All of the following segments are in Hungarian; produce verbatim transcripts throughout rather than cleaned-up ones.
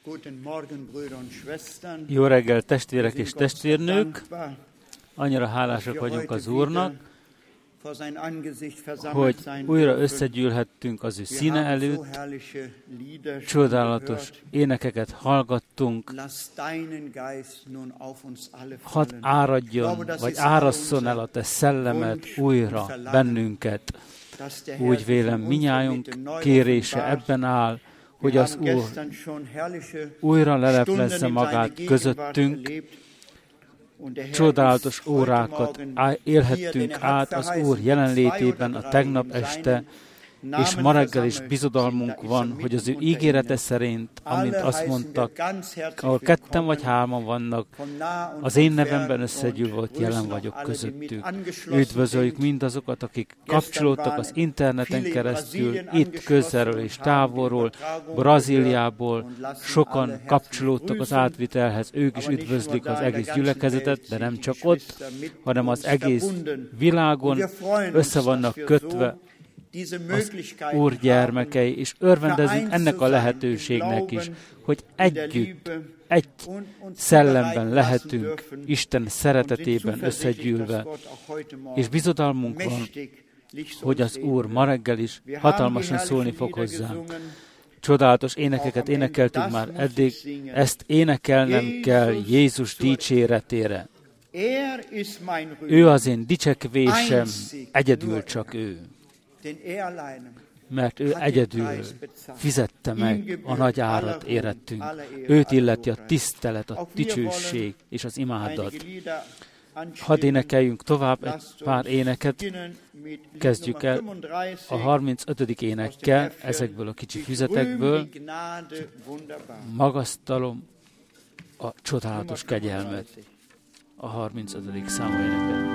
Jó reggel, testvérek és testvérnők! Annyira hálásak vagyunk az Úrnak, hogy újra összegyűlhettünk az ő színe előtt, csodálatos énekeket hallgattunk. Hadd áradjon, vagy árasszon el a te szellemed újra bennünket. Úgy vélem, minnyájunk kérése ebben áll, hogy az Úr újra leleplezze magát közöttünk. Csodálatos órákat élhettünk át az Úr jelenlétében a tegnap este, és ma reggel is bizodalmunk van, hogy az ő ígérete szerint, amint azt mondtak, ahol ketten vagy hárman vannak, az én nevemben összegyűlve ott jelen vagyok közöttük. Üdvözöljük mindazokat, akik kapcsolódtak az interneten keresztül, itt közelről és távolról, Brazíliából, sokan kapcsolódtak az átvitelhez, ők is üdvözlik az egész gyülekezetet, de nem csak ott, hanem az egész világon össze vannak kötve az Úr gyermekei, és örvendezünk ennek a lehetőségnek is, hogy együtt, egy szellemben lehetünk Isten szeretetében összegyűlve, és bizodalmunk van, hogy az Úr ma reggel is hatalmasan szólni fog hozzánk. Csodálatos énekeket énekeltünk már eddig, ezt énekelnem kell Jézus dicséretére. Ő az én dicsekvésem, egyedül csak ő. Mert ő egyedül fizette meg a nagy árat érettünk. Őt illeti a tisztelet, a dicsőség és az imádat. Hadd énekeljünk tovább egy pár éneket. Kezdjük el a harmincötödik énekkel, ezekből a kicsi füzetekből. Magasztalom a csodálatos kegyelmet. A harmincötödik számú éneket.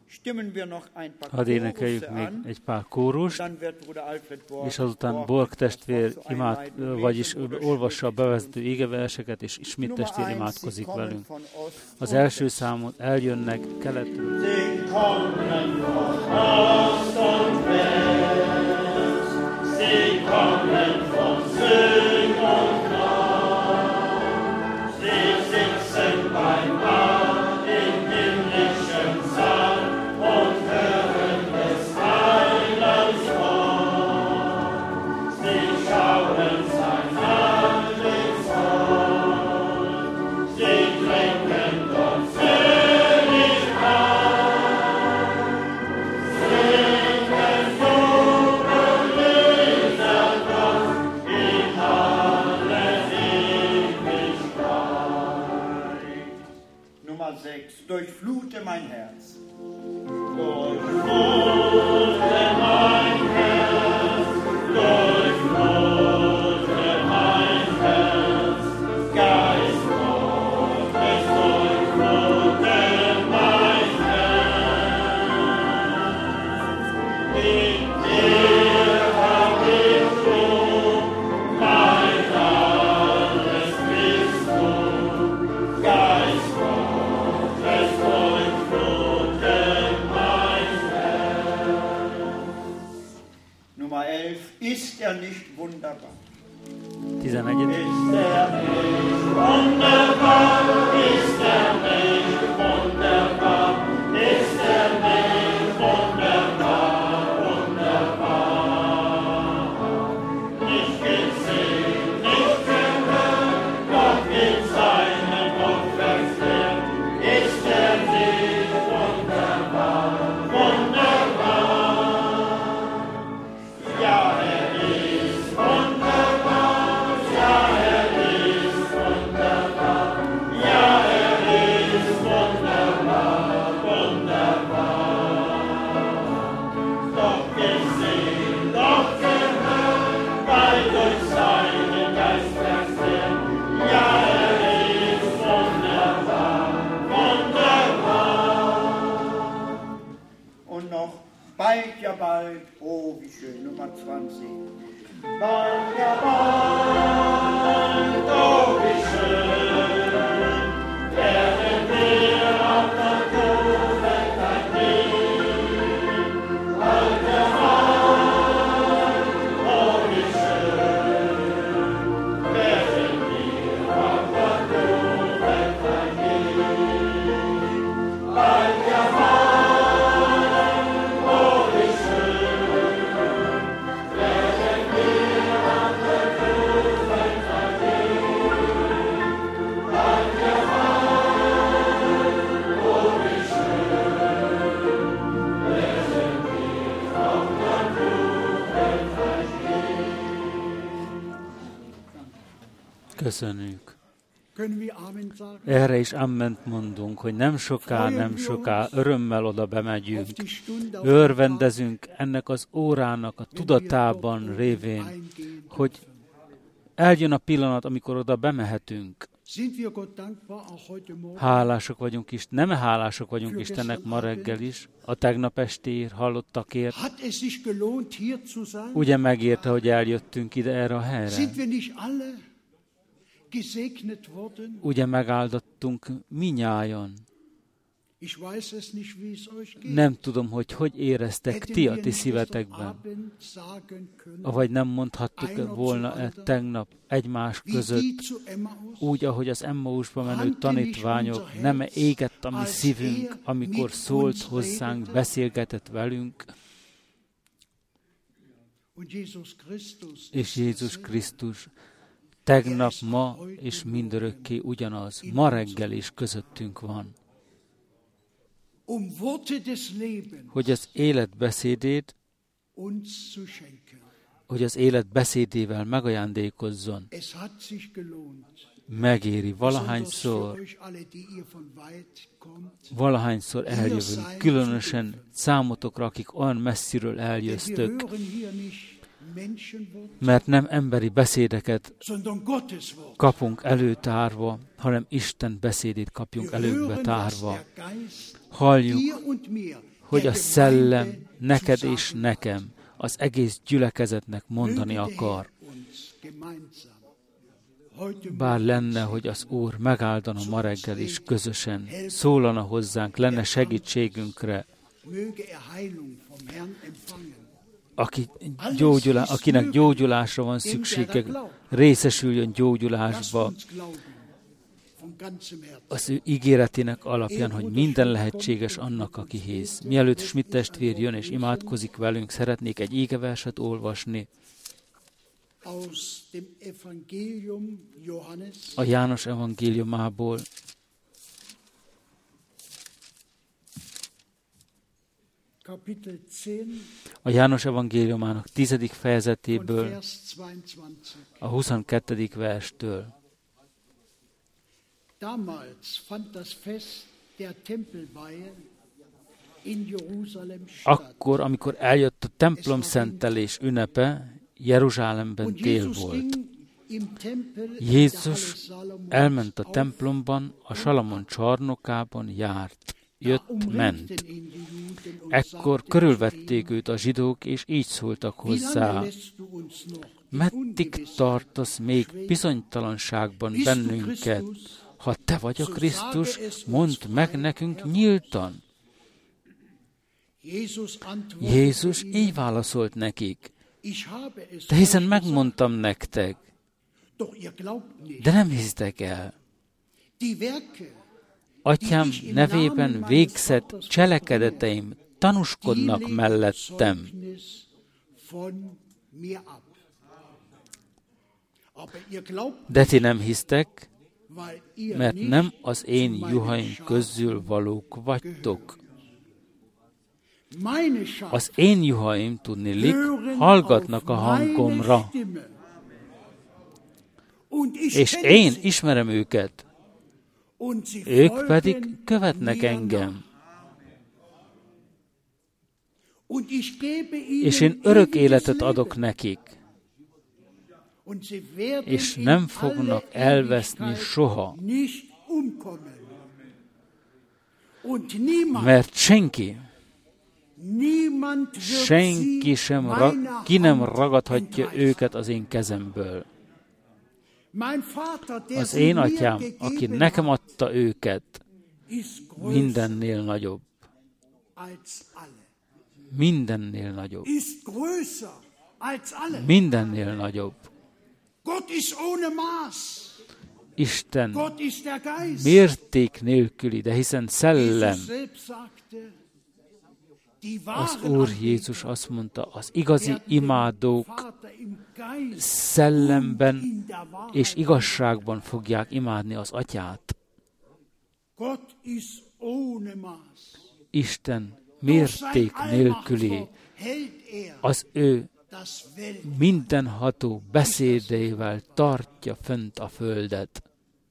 Hadd énekeljük még egy pár kórust, és azután Borg testvér imád, vagyis olvassa a bevezető égeverseket, és Schmidt testvér imádkozik velünk. Az első számot eljönnek keletről. Durchflute mein Herz. Durchflute mein Herz, durchflute mein Herz, Geist Gottes, durchflute mein Herz. In dir hab ich Ruhe, mein alles bist du, Geist Gottes, durchflute mein Herz. Nummer elf. Ist er nicht wunderbar? tizenegyedik. Ist er nicht wunderbar? Ist er nicht wunderbar? Ist er nicht wunderbar? Wunderbar. Nicht gesehen, nicht gehört, doch in seinem Wort verkehrt. Ist er nicht wunderbar? Wunderbar. Ja, er ist wunderbar. Ja, er ist wunderbar. Ja, er ist wunderbar. Wunderbar. Doch gesehen, doch gehört, weil durch seinen Geist verkehrt. Ja, er ist wunderbar. Wunderbar. Und noch bald, ja bald. Oh, wie schön. Nummer zwanzig. Bald, ja bald, oh wie schön, werden wir auf der Doofenkeit gehen. Bald, ja bald, oh wie schön, werden wir auf der Doofenkeit gehen. Bald, ja bald, oh wie schön, werden wir auf der Doofenkeit gehen. Bald, ja bald, oh wie schön, werden wir auf der Doofenkeit gehen. Köszönjük. Können wir Amen sagen? Erre is amment mondunk, hogy nem soká, nem soká örömmel oda Auf bemegyünk. die Stunde, auf Örvendezünk ennek az órának a tudatában révén, hogy eljön a pillanat, amikor oda bemehetünk. Sind wir Gott dankbar, auch heute Morgen? Hálások vagyunk is, nem hálások vagyunk Istennek ma reggel is, a tegnap estéért, hallottakért. Hat es sich gelohnt, hier zu sein? Ugye megérte, hogy eljöttünk ide erre a helyre? Sind wir nicht alle gesegnet worden? Ugye megáldottunk minnyájan. Ich weiß es nicht, wie es euch geht. Nem tudom, hogy hogy éreztek Hätten ti wir a ti nicht gestern szívetekben. Abend sagen können, Avagy nem mondhattuk volna tegnap egymás wie die között, zu Emmaus, úgy, ahogy az Emmausba menő tanítványok, nem égett a mi szívünk, amikor szólt hozzánk, beszélgetett velünk, und Jesus Christus és ist Jézus derselbe. Krisztus tegnap, ma és mindörökké ugyanaz, ma reggel is közöttünk van. Um Worte des Lebens Hogy az élet beszédét, uns zu schenken. hogy az élet beszédével megajándékozzon. Es hat sich gelohnt. Megéri Besonders für valahányszor, euch alle, die ihr von weit kommt. valahányszor eljövünk, különösen számotokra, akik olyan messziről Denn wir eljöztök, hören hier nicht Menschenwort, mert nem emberi beszédeket sondern Gottes Wort. kapunk előtárva, hanem Isten beszédét kapjunk Wir előkbe hören, was tárva. der Geist Halljuk, dir und mir hogy a szellem neked és nekem, az egész gyülekezetnek mondani akar. Bár lenne, hogy az Úr megáldana ma reggel is közösen, szólana hozzánk, lenne segítségünkre, Aki gyógyulá, akinek gyógyulásra van szüksége, részesüljön gyógyulásba, az ő ígéretének alapján, hogy minden lehetséges annak, aki hisz. Mielőtt Schmidt testvér jön és imádkozik velünk, szeretnék egy égeverset olvasni. A János evangéliumából, a János evangéliumának tizedik fejezetéből, a huszonkettedik verstől. Akkor, amikor eljött a templom szentelés ünnepe, Jeruzsálemben tél volt. Jézus elment a templomban, a Salamon csarnokában járt. Jött, ment. Ekkor körülvették őt a zsidók, és így szóltak hozzá: meddig tartasz még bizonytalanságban bennünket? Ha te vagy a Krisztus, mondd meg nekünk nyíltan. Jézus így válaszolt nekik: de hiszen megmondtam nektek, de nem hisztek el. Atyám nevében végzett cselekedeteim tanúskodnak mellettem. De ti nem hisztek, mert nem az én juhaim közül valók vagytok. Az én juhaim, tudniillik, hallgatnak a hangomra, és én ismerem őket, ők pedig követnek engem. És én örök életet adok nekik, és nem fognak elveszni soha, mert senki, senki sem, ra- ki nem ragadhatja őket az én kezemből. Az én atyám, aki nekem adta őket, mindennél nagyobb. Mindennél nagyobb. Mindennél nagyobb. Isten mérték nélküli, de hiszen szellem. Az Úr Jézus azt mondta, az igazi imádók szellemben és igazságban fogják imádni az Atyát. Isten mérték nélküli, az ő mindenható beszédeivel tartja fönt a földet.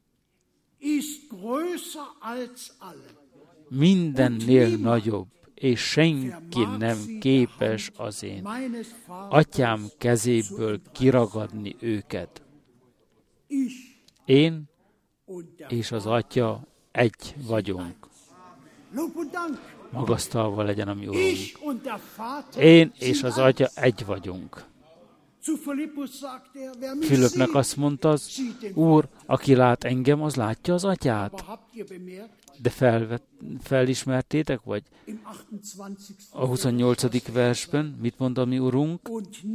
Mindennél nagyobb, és senki nem képes az én atyám kezéből kiragadni őket. Én és az atya egy vagyunk. Magasztalva legyen a mi Urunk. Én és az atya egy vagyunk. Fülöpnek azt mondta az Úr, aki lát engem, az látja az atyát. De fel, felismertétek, vagy a huszonnyolcadik versben mit mond a mi Urunk?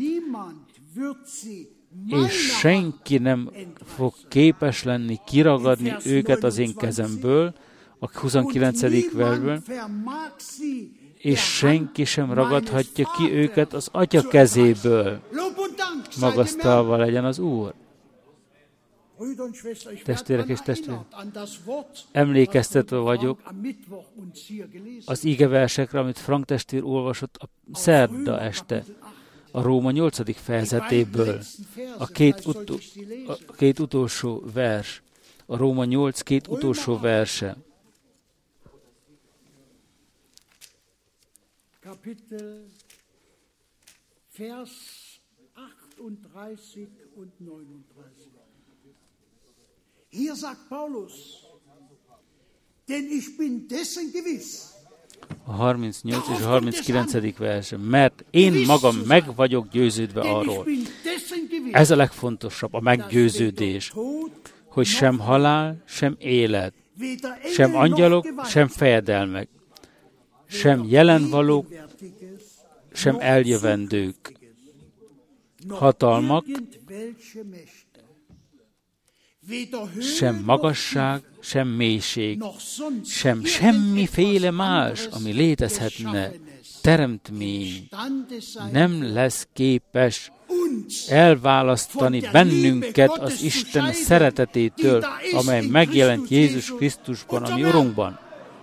És senki nem fog képes lenni kiragadni őket az én kezemből, a huszonkilencedik versben, és senki sem ragadhatja ki őket az Atya kezéből. Magasztalva legyen az Úr. Testvérek és testvérek, emlékeztetve vagyok az igeversekre, amit Frank testvér olvasott a szerda este, a Róma nyolcadik fejezetéből, a két, utó, a két utolsó vers, a Róma nyolc két utolsó verse. Kapitel, Vers achtunddreißig und neununddreißig. Hier sagt Paulus, denn ich bin dessen gewiss. A harmincnyolc és a harminckilencedik vers. Mert én magam meg vagyok győződve arról. Ez a legfontosabb, a meggyőződés, hogy sem halál, sem élet, sem angyalok, sem fejedelmek, sem jelenvalók, sem eljövendők, hatalmak, sem magasság, sem mélység, sem semmiféle más, ami létezhetne, teremtmény nem lesz képes elválasztani bennünket az Isten szeretetétől, amely megjelent Jézus Krisztusban, a mi Urunkban.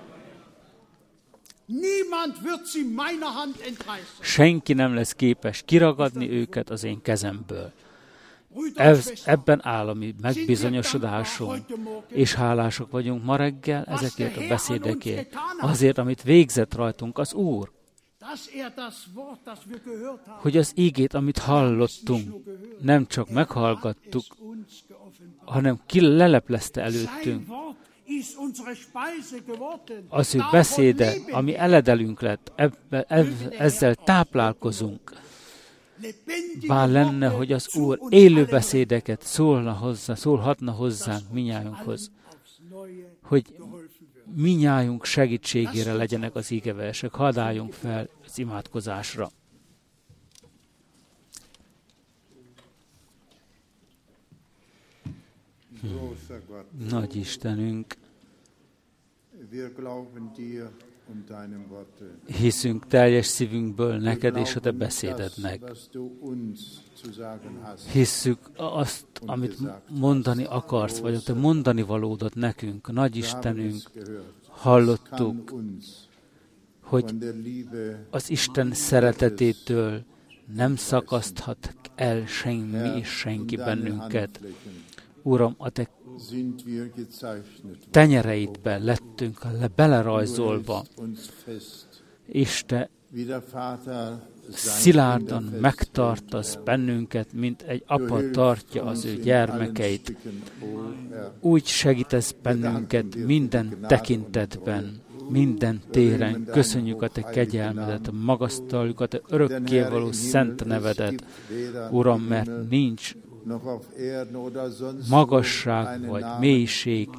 Senki nem lesz képes kiragadni őket az én kezemből. Ez, ebben áll a mi megbizonyosodásunk, és hálások vagyunk ma reggel ezekért a beszédekért, azért, amit végzett rajtunk az Úr, hogy az ígét, amit hallottunk, nem csak meghallgattuk, hanem ki leleplezte előttünk. Az ő beszéde, ami eledelünk lett, ebbe, ebbe, ezzel táplálkozunk. Bár lenne, hogy az Úr élő beszédeket szólna hozzá, szólhatna hozzánk minnyájunkhoz, hogy minnyájunk segítségére legyenek az ígeversek. Hadd álljunk fel az imádkozásra. Nagy Istenünk, hiszünk teljes szívünkből neked és a te beszédednek. Hisszük azt, amit mondani akarsz, vagy a te mondani valódat nekünk. Nagy Istenünk, hallottuk, hogy az Isten szeretetétől nem szakaszthat el semmi és senki bennünket. Uram, a te tenyereidbe lettünk le belerajzolva, és te szilárdan megtartasz bennünket, mint egy apa tartja az ő gyermekeit. Úgy segítesz bennünket minden tekintetben, minden téren. Köszönjük a te kegyelmedet, magasztaljuk a te örökkévaló szent nevedet, Uram, mert nincs magasság vagy mélység,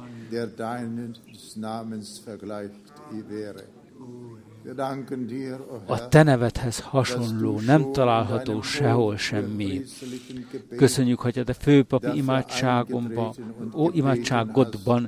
a te nevedhez hasonló, nem található sehol semmi. Köszönjük, hogy a te főpapi imádságomban, ó, imádságodban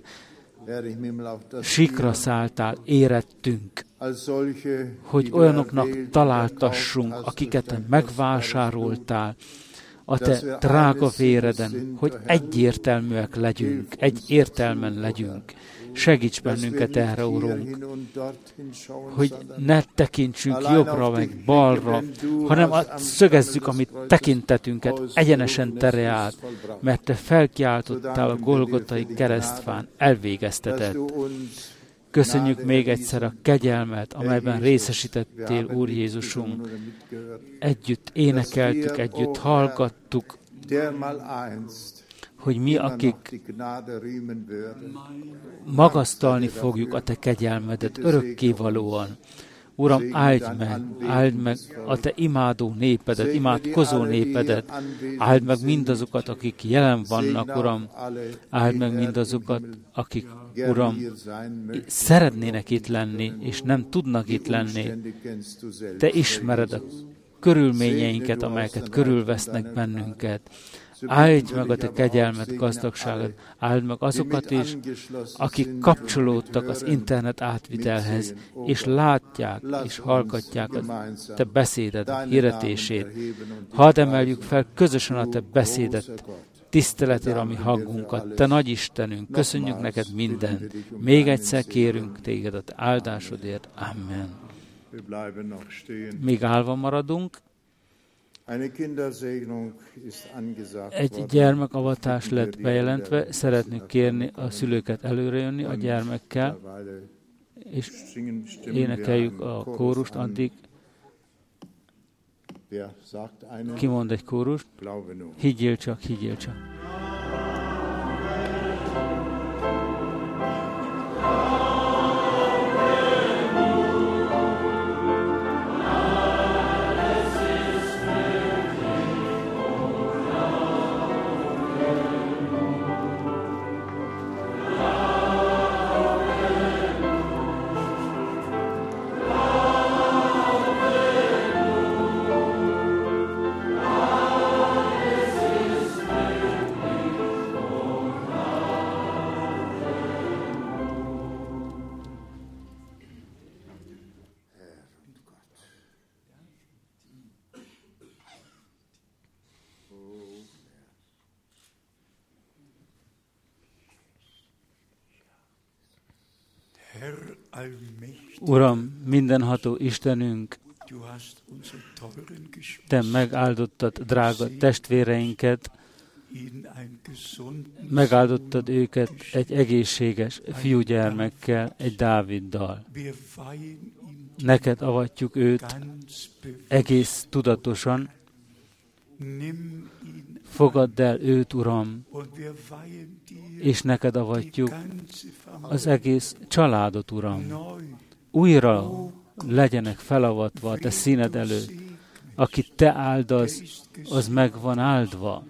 sikra szálltál, érettünk, hogy olyanoknak találtassunk, akiket te megvásároltál, a te drága véreden, hogy egyértelműek legyünk, egy értelmen legyünk. Segíts bennünket erre, Urunk, hogy ne tekintsünk jobbra meg balra, hanem szögezzük a mi tekintetünket egyenesen tere át, mert te felkiáltottál a Golgotai keresztfán, elvégeztetett. Köszönjük még egyszer a kegyelmet, amelyben részesítettél, Úr Jézusunk. Együtt énekeltük, együtt hallgattuk, hogy mi, akik magasztalni fogjuk a te kegyelmedet örökkévalóan. Uram, áld meg, áld meg a te imádó népedet, imádkozó népedet, áld meg mindazokat, akik jelen vannak, Uram, áld meg mindazokat, akik, Uram, szeretnének itt lenni, és nem tudnak itt lenni. Te ismered a körülményeinket, amelyeket körülvesznek bennünket. Áld meg a te kegyelmet, gazdagságod, áld meg azokat is, akik kapcsolódtak az internet átvitelhez, és látják és hallgatják a te beszéded hirdetését. Hadd emeljük fel közösen a te beszédet, tiszteletére a mi hangunkat. Te nagy Istenünk, köszönjük neked mindent. Még egyszer kérünk téged a te áldásodért. Amen. Még állva maradunk. Egy gyermekavatás lett bejelentve, szeretnék kérni a szülőket előrejönni a gyermekkel, és énekeljük a kórust, addig kimond egy kórust, higgyél csak, higgyél csak. Alleluia. Uram, mindenható Istenünk, Te megáldottad drága testvéreinket, megáldottad őket egy egészséges fiúgyermekkel, egy Dáviddal. Neked avatjuk őt egész tudatosan, fogadd el őt, Uram, és neked avatjuk az egész családot, Uram. Újra legyenek felavatva a Te színed előtt. Akit Te áldasz, az meg van áldva.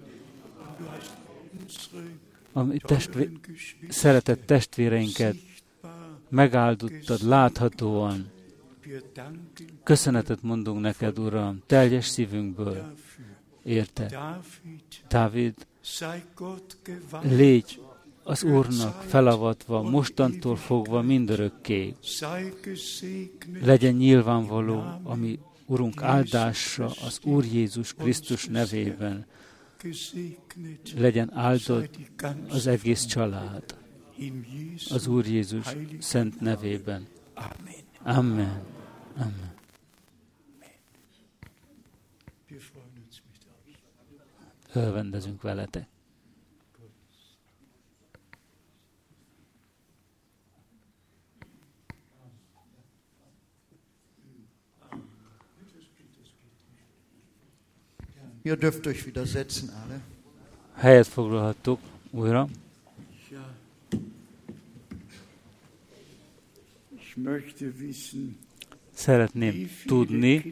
A testvé- szeretett testvéreinket megáldottad láthatóan. Köszönetet mondunk neked, Uram, teljes szívünkből. Érted? Dávid, légy az Úrnak felavatva, mostantól fogva mindörökké. Legyen nyilvánvaló, ami Urunk áldása az Úr Jézus Krisztus nevében. Legyen áldott az egész család az Úr Jézus szent nevében. Amen. Amen. Örvendezünk veletek. Ihr dürft euch wieder setzen, alle. Helyet foglalhattuk újra. Ich möchte wissen, Szeretném tudni,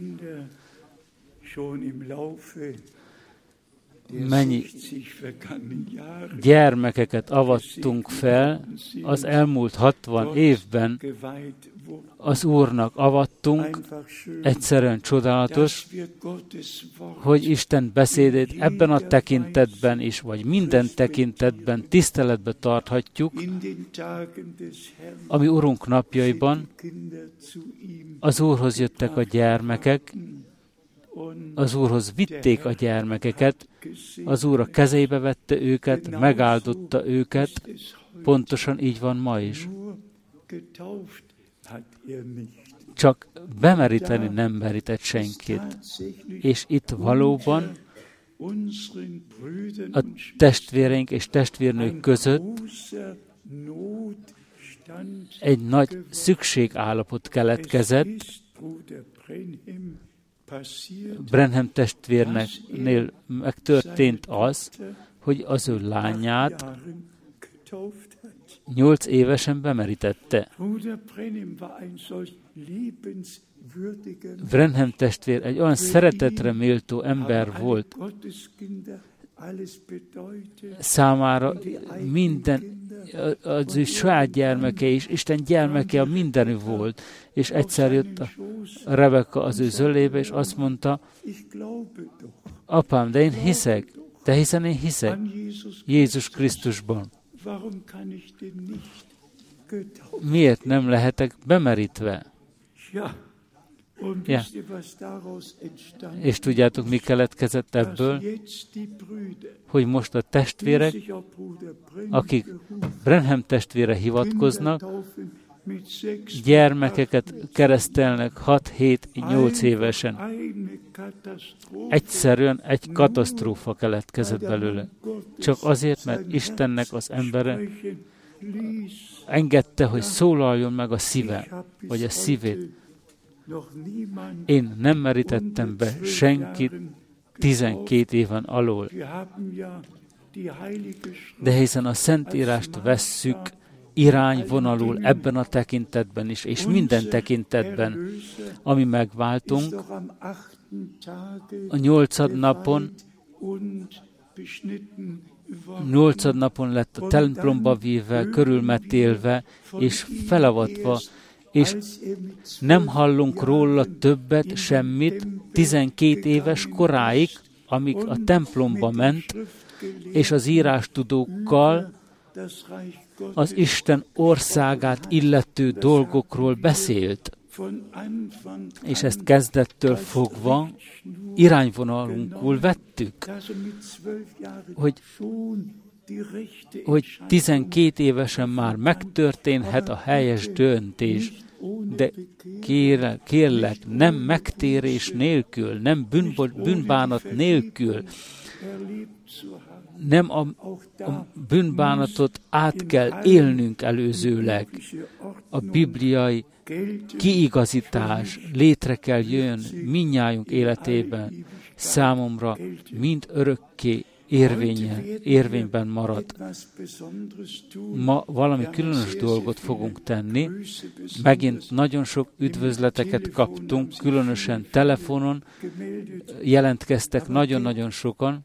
mennyi gyermekeket avattunk fel az elmúlt hatvan évben, az Úrnak avattunk, egyszerűen csodálatos, hogy Isten beszédét ebben a tekintetben is, vagy minden tekintetben tiszteletbe tarthatjuk, ami Urunk napjaiban az Úrhoz jöttek a gyermekek, az Úrhoz vitték a gyermekeket, az Úr a kezébe vette őket, megáldotta őket, pontosan így van ma is. Csak bemeríteni nem merített senkit. És itt valóban a testvéreink és testvérnők között egy nagy szükségállapot keletkezett. Branham testvérnél megtörtént az, hogy az ő lányát nyolc évesen bemerítette. Branham testvér egy olyan szeretetre méltó ember volt, számára minden, az ő saját gyermeke és Isten gyermeke a mindenű volt, és egyszer jött a Rebeka az ő zölébe, és azt mondta, apám, de én hiszek, de hiszen én hiszek Jézus Krisztusban. Miért nem lehetek bemerítve? Ja. És tudjátok, mi keletkezett ebből? Hogy most a testvérek, akik Branham testvére hivatkoznak, gyermekeket keresztelnek hat hét nyolc évesen. Egyszerűen egy katasztrófa keletkezett belőle. Csak azért, mert Istennek az embere engedte, hogy szólaljon meg a szíve, vagy a szívét. Én nem merítettem be senkit tizenkét éven alól. De hiszen a Szentírást vesszük irányvonalul ebben a tekintetben is, és minden tekintetben, ami megváltunk, a nyolcad napon, nyolcad napon lett a templomba víve, körülmetélve, és felavatva, és nem hallunk róla többet, semmit, tizenkét éves koráig, amíg a templomba ment, és az írástudókkal az Isten országát illető dolgokról beszélt. És ezt kezdettől fogva irányvonalunkul vettük, hogy, hogy tizenkét évesen már megtörténhet a helyes döntés, de kérlek, kérlek, nem megtérés nélkül, nem bűnbo- bűnbánat nélkül, nem a, a bűnbánatot át kell élnünk előzőleg. A bibliai kiigazítás létre kell jön mindnyájunk életében, számomra mind örökké érvényen, érvényben marad. Ma valami különös dolgot fogunk tenni. Megint nagyon sok üdvözleteket kaptunk, különösen telefonon jelentkeztek nagyon-nagyon sokan,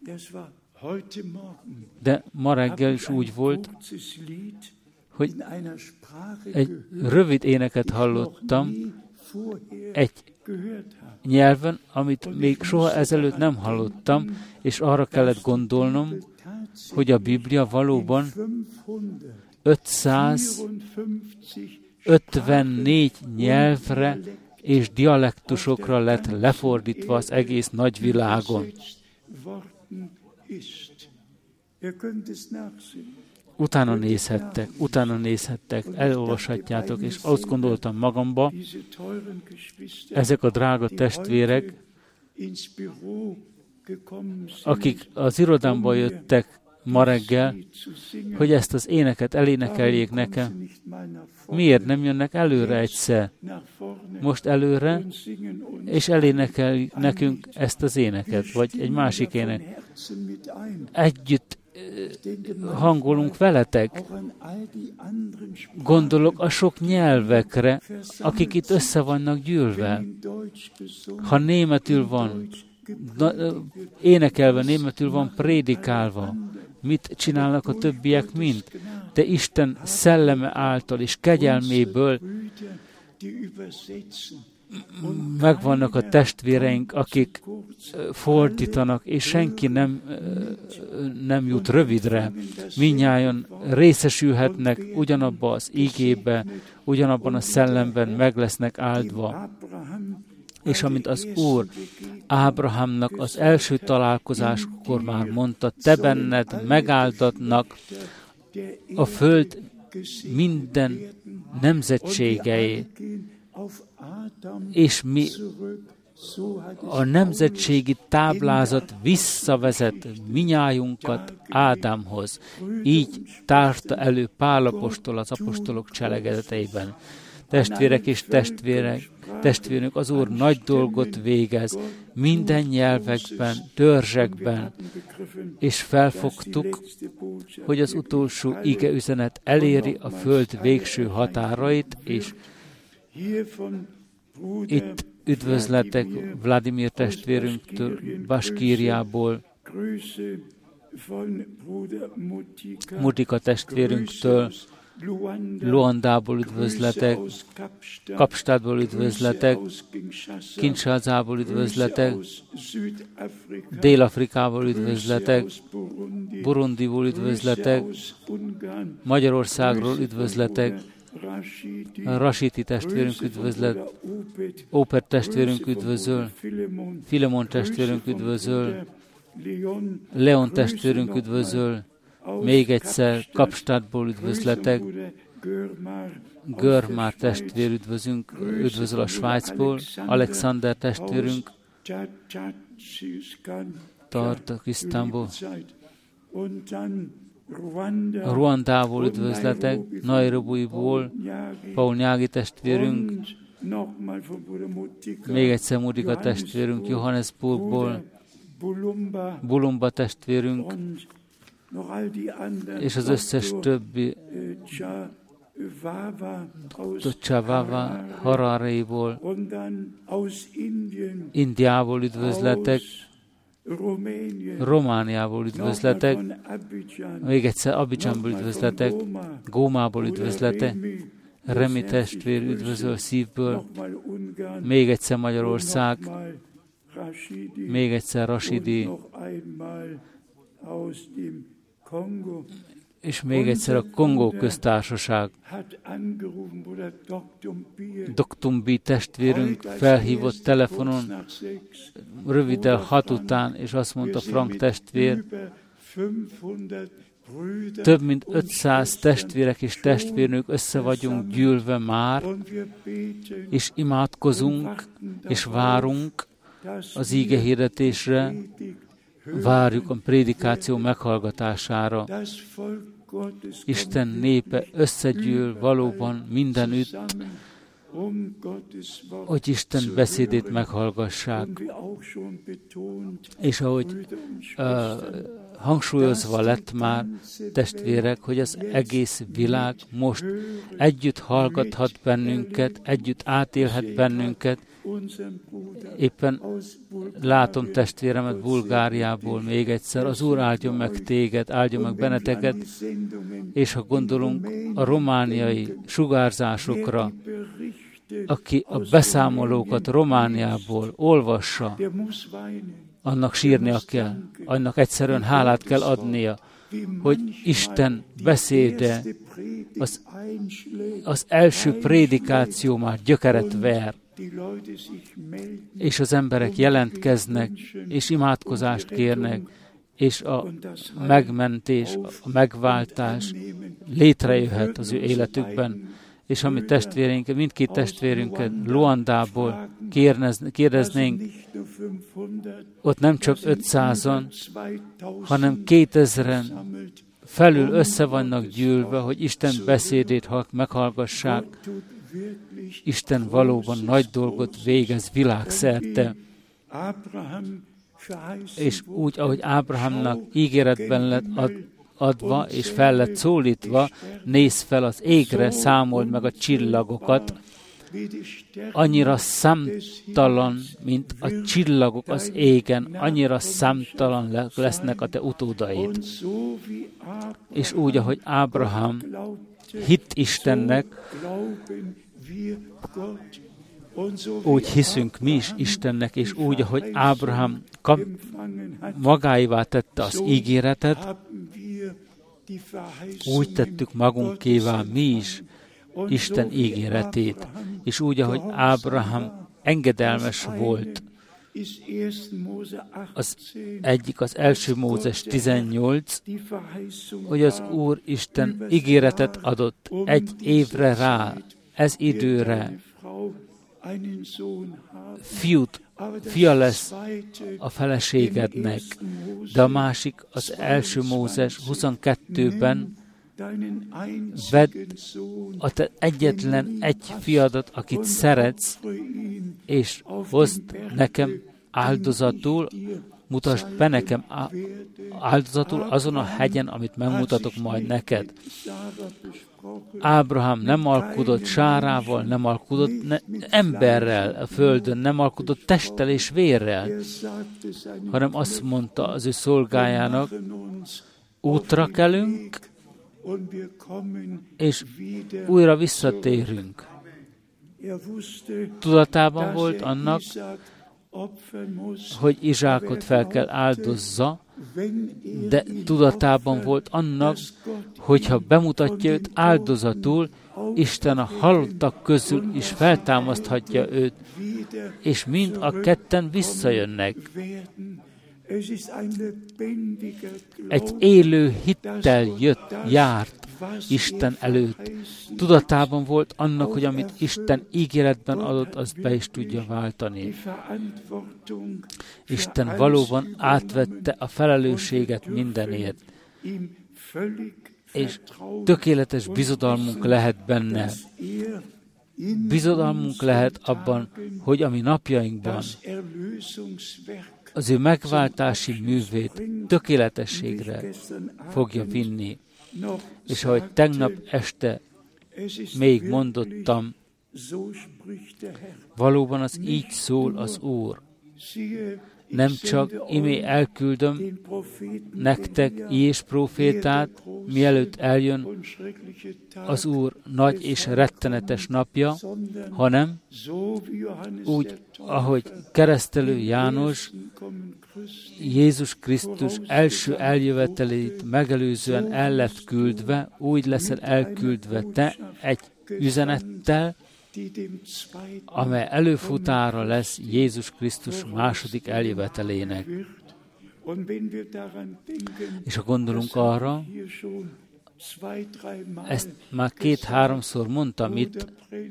de ma reggel is úgy volt, hogy egy rövid éneket hallottam egy nyelven, amit még soha ezelőtt nem hallottam, és arra kellett gondolnom, hogy a Biblia valóban ötszázötvennégy nyelvre és dialektusokra lett lefordítva az egész nagyvilágon. Utána nézhettek, utána nézhettek, elolvashatjátok, és azt gondoltam magamba, ezek a drága testvérek, akik az irodámba jöttek ma reggel, hogy ezt az éneket elénekeljék nekem, miért nem jönnek előre egyszer? Most előre, és elénekel nekünk ezt az éneket, vagy egy másik ének. Együtt hangolunk veletek. Gondolok a sok nyelvekre, akik itt össze vannak gyűlve. Ha németül van, énekelve, németül van prédikálva, mit csinálnak a többiek mind? De Isten szelleme által és kegyelméből megvannak a testvéreink, akik fordítanak, és senki nem, nem jut rövidre. Mindnyájan részesülhetnek ugyanabba az ígébe, ugyanabban a szellemben meg lesznek áldva. És amint az Úr Ábrahámnak az első találkozáskor már mondta, te benned megáldatnak a föld minden nemzetségei, és mi a nemzetségi táblázat visszavezet minnyájunkat Ádámhoz. Így tárta elő Pál apostol az apostolok cselekedeteiben. Testvérek és testvérek, testvérünk, az Úr nagy dolgot végez minden nyelvekben, törzsekben, és felfogtuk, hogy az utolsó ige üzenet eléri a föld végső határait, és itt üdvözletek Vladimir testvérünktől, Baskíriából, Mutika testvérünktől, Luandából üdvözletek, Kapstadtból üdvözletek, Kinsházából üdvözletek, Dél-Afrikából üdvözletek, Burundiból üdvözletek, Magyarországról üdvözletek, Rasiti testvérünk üdvözlet, Óper testvérünk üdvözöl, Filemon testvérünk üdvözöl, Leon testvérünk üdvözöl, még egyszer Kapstadtból üdvözletek, Görmár testvér üdvözünk, üdvözöl a Svájcból, Alexander testvérünk, Tartakisztánból, Ruandából üdvözletek, Nairobiból, Paul Nyági testvérünk, még egyszer Mudika testvérünk, Johannesburgból, Bulumba testvérünk, és az összes többi Csavava, Hararéból, Indiából üdvözletek, Romániából üdvözletek, még egyszer Abidjanból üdvözletek, Gómából üdvözletek, Remi testvér üdvözöl szívből, még egyszer Magyarország, még egyszer Rasidi, és még egyszer a Kongó köztársaság. Doktumbi testvérünk felhívott telefonon röviddel hat után, és azt mondta, Frank testvér, több mint ötszáz testvérek és testvérnők össze vagyunk gyűlve már, és imádkozunk, és várunk az íge hirdetésre, várjuk a prédikáció meghallgatására. Isten népe összegyűl valóban mindenütt, hogy Isten beszédét meghallgassák. És ahogy uh, hangsúlyozva lett már, testvérek, hogy az egész világ most együtt hallgathat bennünket, együtt átélhet bennünket. Éppen látom testvéremet Bulgáriából még egyszer. Az Úr áldjon meg téged, áldjon meg benneteket, és ha gondolunk a romániai sugárzásokra, aki a beszámolókat Romániából olvassa, annak sírnia kell, annak egyszerűen hálát kell adnia, hogy Isten beszéde, az, az első prédikáció már gyökeret ver, és az emberek jelentkeznek, és imádkozást kérnek, és a megmentés, a megváltás létrejöhet az ő életükben. És a mi testvéreink, mindkét testvérünket Luandából kérdeznénk, ott nem csak ötszázan, hanem kétezren felül össze vannak gyűlve, hogy Isten beszédét meghallgassák. Isten valóban nagy dolgot végez világszerte. És úgy, ahogy Ábrahámnak ígéretben lett ad, adva, és fel lett szólítva, nézz fel az égre, számold meg a csillagokat, annyira számtalan, mint a csillagok az égen, annyira számtalan lesznek a te utódaid. És úgy, ahogy Ábrahám hitt Istennek, úgy hiszünk mi is Istennek, és úgy, ahogy Ábrahám kap, magáévá tette az ígéretet, úgy tettük magunkévá mi is Isten ígéretét. És úgy, ahogy Ábrahám engedelmes volt, az egyik, az első Mózes tizennyolc, hogy az Úr Isten ígéretet adott egy évre rá, ez időre, fiút, fia lesz a feleségednek, de a másik, az első Mózes huszonkettőben, vedd a te egyetlen egy fiadat, akit szeretsz, és hozd nekem áldozatul, mutasd be nekem áldozatul azon a hegyen, amit megmutatok majd neked. Ábrahám nem alkudott Sárával, nem alkudott ne, emberrel a földön, nem alkudott testtel és vérrel, hanem azt mondta az ő szolgájának, útra kelünk, és újra visszatérünk. Tudatában volt annak, hogy Izsákot fel kell áldozza, de tudatában volt annak, hogyha bemutatja őt áldozatul, Isten a halottak közül is feltámaszthatja őt, és mind a ketten visszajönnek. Egy élő hittel jött, járt Isten előtt. Tudatában volt annak, hogy amit Isten ígéretben adott, azt be is tudja váltani. Isten valóban átvette a felelősséget mindenért, és tökéletes bizodalmunk lehet benne. Bizodalmunk lehet abban, hogy a mi napjainkban az ő megváltási művét tökéletességre fogja vinni. És ahogy tegnap este még mondottam, valóban az így szól az Úr. Nem csak imé elküldöm nektek és profétát, mielőtt eljön az Úr nagy és rettenetes napja, hanem úgy, ahogy keresztelő János Jézus Krisztus első eljövetelét megelőzően el lett küldve, úgy leszel elküldve te egy üzenettel, amely előfutára lesz Jézus Krisztus második eljövetelének. És ha gondolunk arra, ezt már két-háromszor mondtam itt,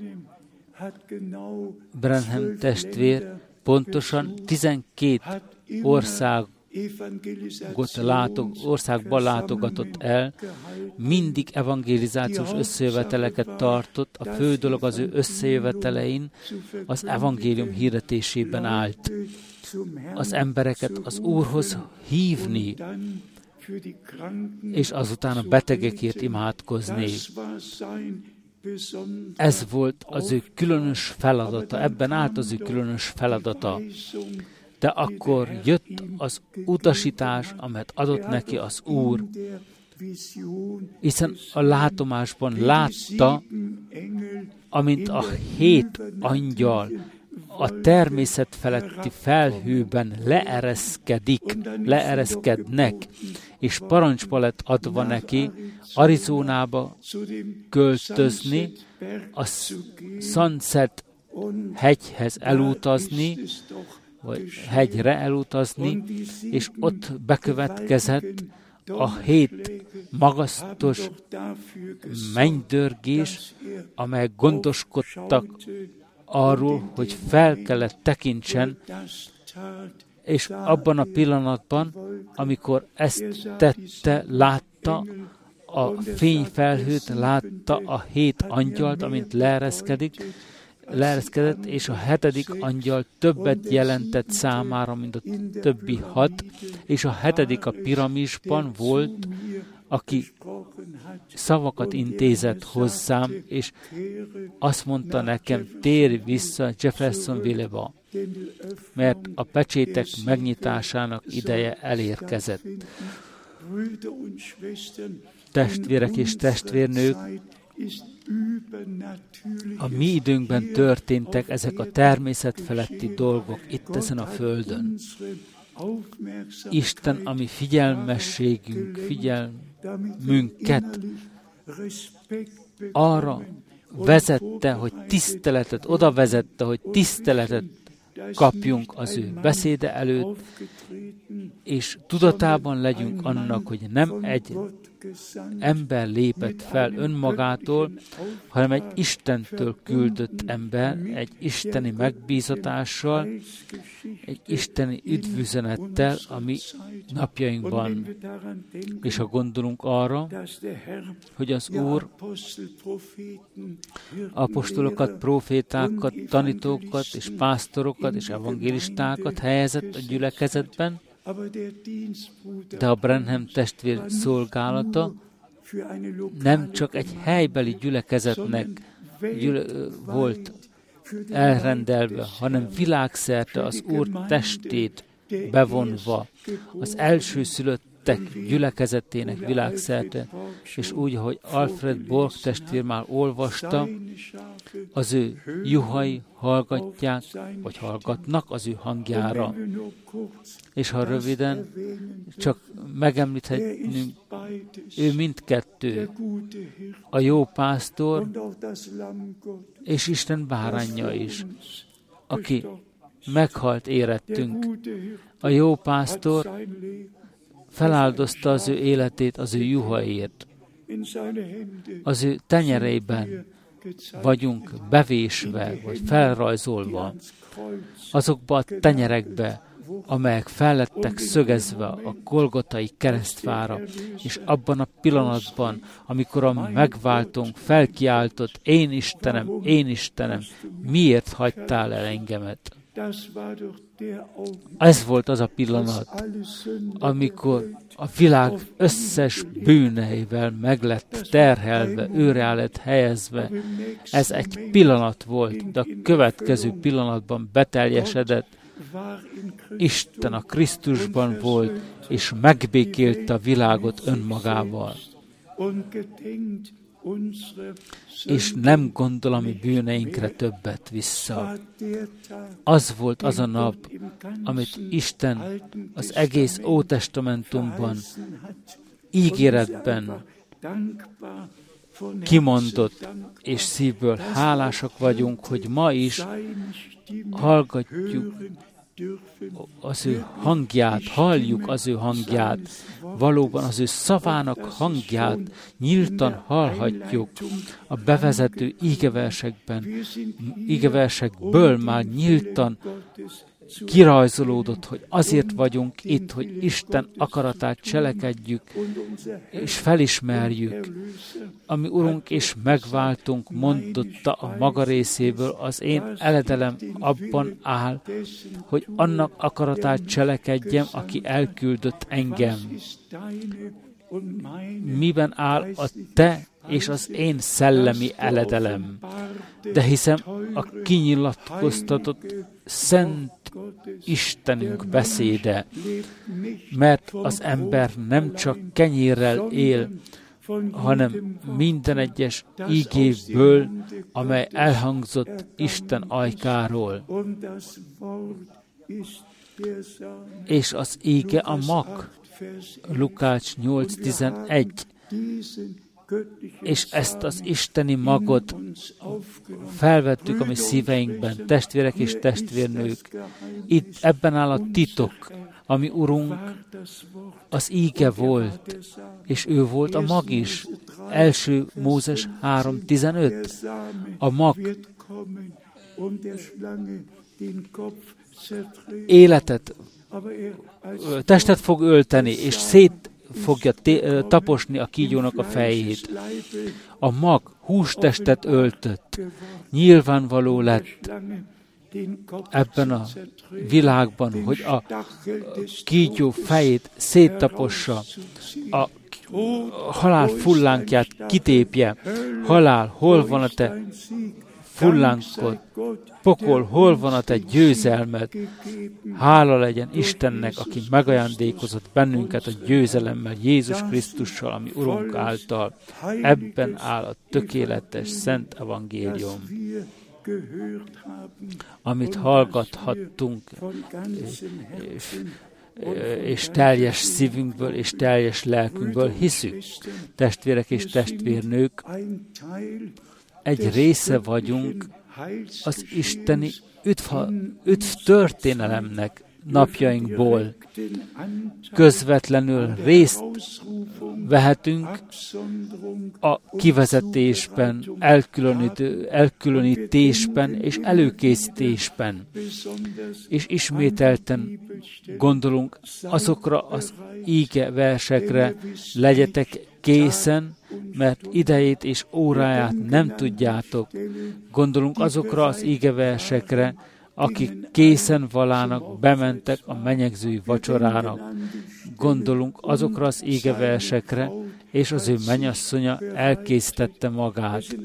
Branham testvér pontosan tizenkét országot látog, országban látogatott el, mindig evangelizációs összejöveteleket tartott, a fő dolog az ő összejövetelein az evangélium hirdetésében állt. Az embereket az Úrhoz hívni, és azután a betegekért imádkozni. Ez volt az ő különös feladata, ebben állt az ő különös feladata. De akkor jött az utasítás, amelyet adott neki az Úr, hiszen a látomásban látta, amint a hét angyal a természet feletti felhőben leereszkedik, leereszkednek, és parancsba lett adva neki Arizonába költözni, a Sunset hegyhez elutazni, vagy hegyre elutazni, és ott bekövetkezett a hét magasztos mennydörgés, amelyek gondoskodtak arról, hogy fel kellett tekintsen, és abban a pillanatban, amikor ezt tette, látta a fényfelhőt, látta a hét angyalt, amint leereszkedik, leereszkedett, és a hetedik angyal többet jelentett számára, mint a többi hat, és a hetedik a piramisban volt, aki szavakat intézett hozzám, és azt mondta nekem, térj vissza Jeffersonville-ba, mert a pecsétek megnyitásának ideje elérkezett. Testvérek és testvérnők, a mi időnkben történtek ezek a természet feletti dolgok itt ezen a földön. Isten, ami figyelmességünk, figyelmünket arra vezette, hogy tiszteletet, oda vezette, hogy tiszteletet kapjunk az ő beszéde előtt, és tudatában legyünk annak, hogy nem egy ember lépett fel önmagától, hanem egy Istentől küldött ember, egy isteni megbízatással, egy isteni üdvüzenettel a mi napjainkban. És ha gondolunk arra, hogy az Úr apostolokat, profétákat, tanítókat és pásztorokat és evangélistákat helyezett a gyülekezetben, de a Branham testvér szolgálata nem csak egy helybeli gyülekezetnek gyüle, volt elrendelve, hanem világszerte az Úr testét bevonva, az elsőszülöttek gyülekezetének világszerte, és úgy, ahogy Alfred Borg testvér már olvasta, az ő juhai hallgatják, vagy hallgatnak az ő hangjára. És ha röviden csak megemlíthetünk, ő mindkettő, a jó pásztor és Isten báránja is, aki meghalt érettünk. A jó pásztor feláldozta az ő életét az ő juhaért. Az ő tenyereiben vagyunk bevésve, vagy felrajzolva, azokba a tenyerekbe, amelyek fellettek szögezve a Golgotai keresztfára, és abban a pillanatban, amikor a megváltónk felkiáltott, én Istenem, én Istenem, miért hagytál el engemet? Ez volt az a pillanat, amikor a világ összes bűneivel meg lett terhelve, őre lett helyezve. Ez egy pillanat volt, de a következő pillanatban beteljesedett. Isten a Krisztusban volt, és megbékélte a világot önmagával. És nem gondol a mi bűneinkre többet vissza. Az volt az a nap, amit Isten az egész Ótestamentumban, ígéretben kimondott, és szívből hálásak vagyunk, hogy ma is hallgatjuk az ő hangját, halljuk az ő hangját, valóban az ő szavának hangját nyíltan hallhatjuk a bevezető ígeversekben, ígeversekből már nyíltan kirajzolódott, hogy azért vagyunk itt, hogy Isten akaratát cselekedjük, és felismerjük. Ami Urunk és megváltunk, mondotta a maga részéből, az én eledelem abban áll, hogy annak akaratát cselekedjem, aki elküldött engem. Miben áll a te és az én szellemi eledelem? De hiszem a kinyilatkoztatott szent Istenünk beszéde, mert az ember nem csak kenyérrel él, hanem minden egyes ígéből, amely elhangzott Isten ajkáról. És az íge a mag, Lukács nyolc tizenegy. És ezt az isteni magot felvettük a mi szíveinkben, testvérek és testvérnők. Itt ebben áll a titok, ami Urunk az íge volt, és ő volt a mag is. Első Mózes három tizenöt. A mag életet, testet fog ölteni, és szét fogja té- taposni a kígyónak a fejét. A mag hústestet öltött, nyilvánvaló lett ebben a világban, hogy a kígyó fejét széttapossa, a halál fullánkját kitépje. Halál, hol van a te fullánkod? Pokol, hol van a te győzelmed? Hála legyen Istennek, aki megajándékozott bennünket a győzelemmel, Jézus Krisztussal, ami Urunk által. Ebben áll a tökéletes szent evangélium, amit hallgathattunk, és teljes szívünkből és teljes lelkünkből hiszük. Testvérek és testvérnők, egy része vagyunk az isteni üdv, üdv történelemnek napjainkból. Közvetlenül részt vehetünk a kivezetésben, elkülönítő, elkülönítésben és előkészítésben. És ismételten gondolunk azokra az íge versekre, legyetek készen, mert idejét és óráját nem tudjátok. Gondolunk azokra az ígeversekre, akik készen valának, bementek a menyegzői vacsorának. Gondolunk azokra az ígeversekre, és az ő mennyasszonya elkészítette magát.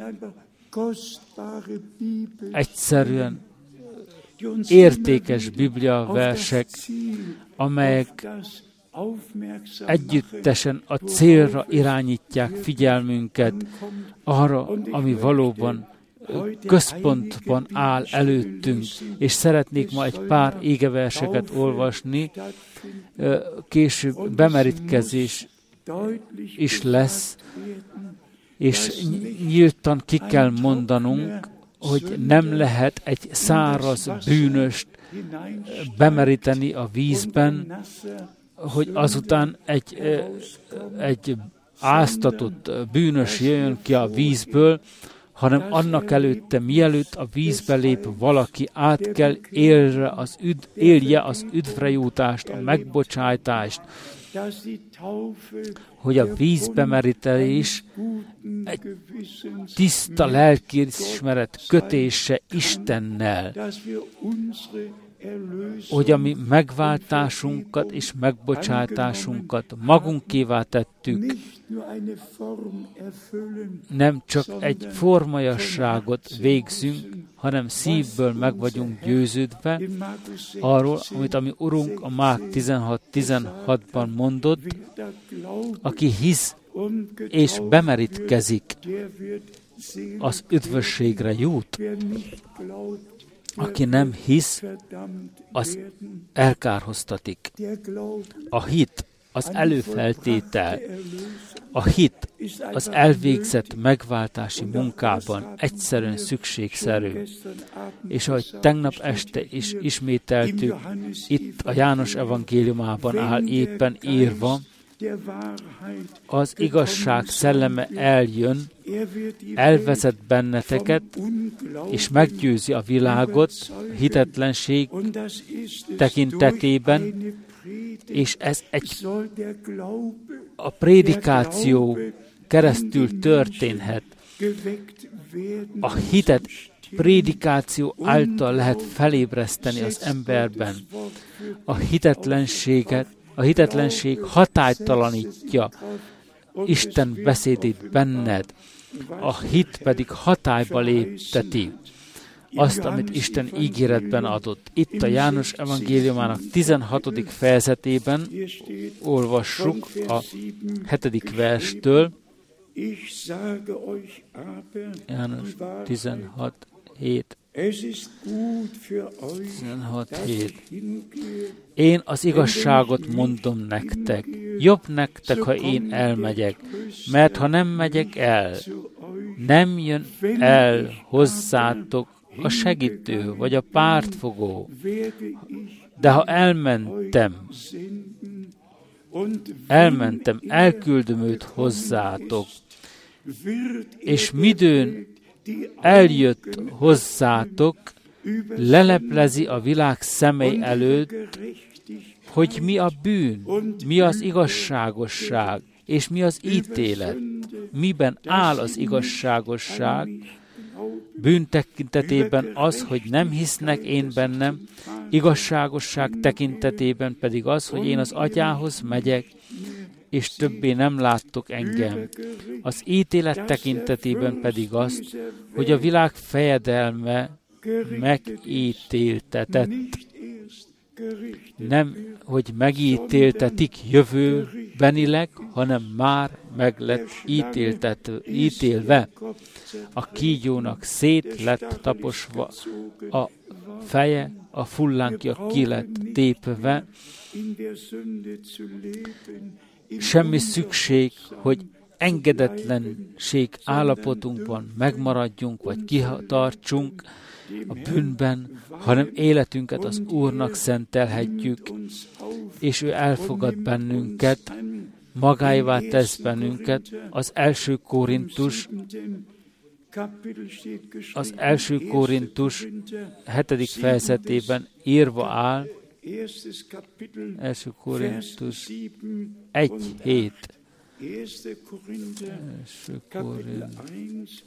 Egyszerűen értékes Biblia versek, amelyek együttesen a célra irányítják figyelmünket, arra, ami valóban központban áll előttünk, és szeretnék ma egy pár égeverseket olvasni, később bemerítkezés is lesz, és nyíltan ki kell mondanunk, hogy nem lehet egy száraz bűnöst bemeríteni a vízben, hogy azután egy, egy áztatott bűnös jöjjön ki a vízből, hanem annak előtte, mielőtt a vízbe lép valaki, át kell élre az üdv, élje az üdvre jutást, a megbocsájtást, hogy a vízbemerítés egy tiszta lelkiismeret kötése Istennel, hogy a mi megváltásunkat és megbocsátásunkat magunkévá tettük, nem csak egy formajasságot végzünk, hanem szívből meg vagyunk győződve arról, amit a mi Urunk a Márk tizenhat tizenhatban mondott, aki hisz és bemerítkezik, az üdvösségre jut. Aki nem hisz, az elkárhoztatik. A hit az előfeltétel. A hit az elvégzett megváltási munkában egyszerűen szükségszerű. És ahogy tegnap este is ismételtük, itt a János evangéliumában áll éppen írva, az igazság szelleme eljön, elvezet benneteket, és meggyőzi a világot hitetlenség tekintetében, és ez egy a prédikáció keresztül történhet. A hitet prédikáció által lehet felébreszteni az emberben. A hitetlenséget, a hitetlenség hatálytalanítja Isten beszédét benned, a hit pedig hatályba lépteti azt, amit Isten ígéretben adott. Itt a János evangéliumának tizenhatodik fejezetében olvassuk a hetedik verstől. János tizenhat hét. tizenhat hét. Én az igazságot mondom nektek. Jobb nektek, ha én elmegyek, mert ha nem megyek el, nem jön el hozzátok a segítő, vagy a pártfogó. De ha elmentem, elmentem, elküldöm őt hozzátok, és midőn eljött hozzátok, leleplezi a világ szemei előtt, hogy mi a bűn, mi az igazságosság, és mi az ítélet, miben áll az igazságosság, bűn tekintetében az, hogy nem hisznek én bennem, igazságosság tekintetében pedig az, hogy én az Atyához megyek, és többé nem láttok engem. Az ítélet tekintetében pedig azt, hogy a világ fejedelme megítéltetett. Nem, hogy megítéltetik jövőbenileg, hanem már meg lett ítélve. A kígyónak szét lett taposva a feje, a fullánkja ki lett tépve. Semmi szükség, hogy engedetlenség állapotunkban megmaradjunk, vagy kitartsunk a bűnben, hanem életünket az Úrnak szentelhetjük, és ő elfogad bennünket, magáévá tesz bennünket. Az első Korintus, az első Korintus hetedik fejezetében írva áll, első Korintus egy hét. Első Korintus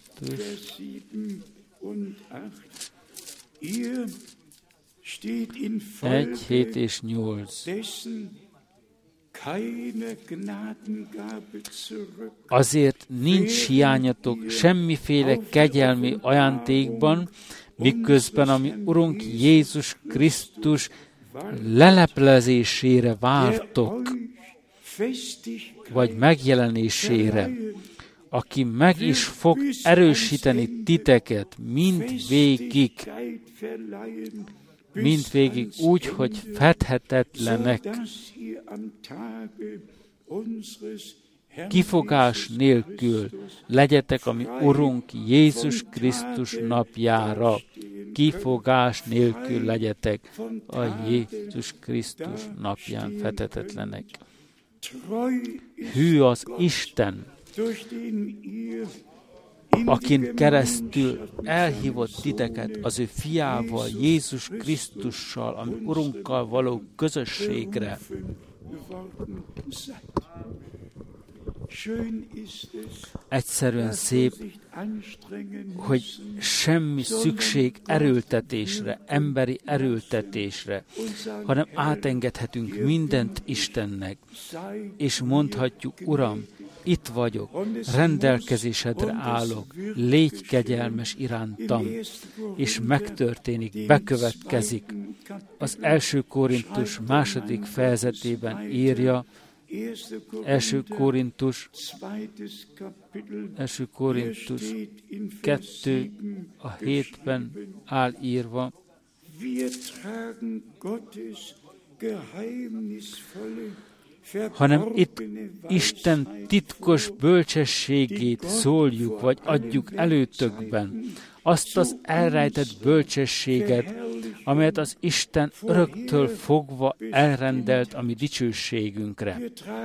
egy hét és nyolc. Azért nincs hiányatok semmiféle kegyelmi ajándékban, miközben a mi Urunk Jézus Krisztus leleplezésére vártok, vagy megjelenésére, aki meg is fog erősíteni titeket mindvégig, mindvégig úgy, hogy fedhetetlenek, kifogás nélkül legyetek a mi Urunk Jézus Krisztus napjára. Kifogás nélkül legyetek a Jézus Krisztus napján fedhetetlenek. Hű az Isten, akin keresztül elhívott titeket az ő fiával, Jézus Krisztussal, a mi Urunkkal való közösségre. Egyszerűen szép, hogy semmi szükség erőltetésre, emberi erőltetésre, hanem átengedhetünk mindent Istennek, és mondhatjuk, Uram, itt vagyok, rendelkezésedre állok, légy kegyelmes irántam, és megtörténik, bekövetkezik. Az első Korintus második fejezetében írja, első Korintus, első Korintus kettő a hétben áll írva, hanem itt Isten titkos bölcsességét szóljuk, vagy adjuk előtökben. Azt az elrejtett bölcsességet, amelyet az Isten öröktől fogva elrendelt a mi dicsőségünkre.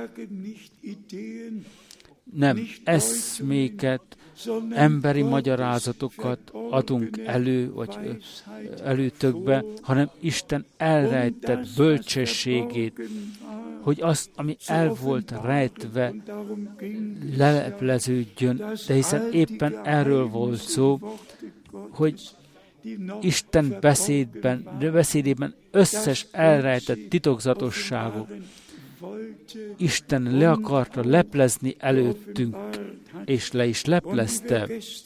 Nem eszméket, emberi magyarázatokat adunk elő, vagy előtökbe, hanem Isten elrejtett bölcsességét, hogy azt, ami el volt rejtve, lelepleződjön, de hiszen éppen erről volt szó, hogy Isten beszédben, beszédében összes elrejtett titokzatosságok Isten le akarta leplezni előttünk, és le is leplezte.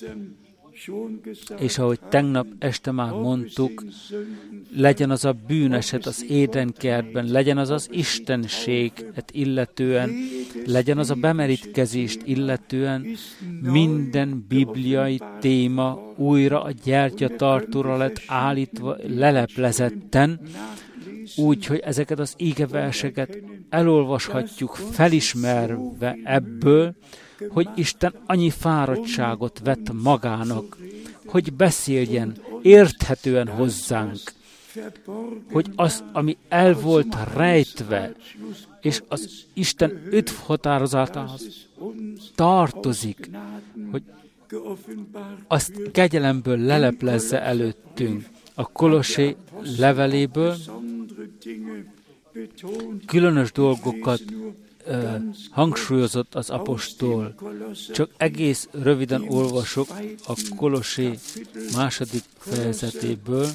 És ahogy tegnap este már mondtuk, legyen az a bűneset az édenkertben, legyen az az istenséget illetően, legyen az a bemerítkezést illetően, minden bibliai téma újra a gyertyatartóra lett állítva leleplezetten, úgy, hogy ezeket az ígeverseket elolvashatjuk felismerve ebből, hogy Isten annyi fáradtságot vett magának, hogy beszéljen érthetően hozzánk, hogy az, ami el volt rejtve, és az Isten öt határozatához tartozik, hogy azt kegyelemből leleplezze előttünk. A Kolossé leveléből különös dolgokat uh, hangsúlyozott az apostol. Csak egész röviden olvasok a Kolossé második fejezetéből,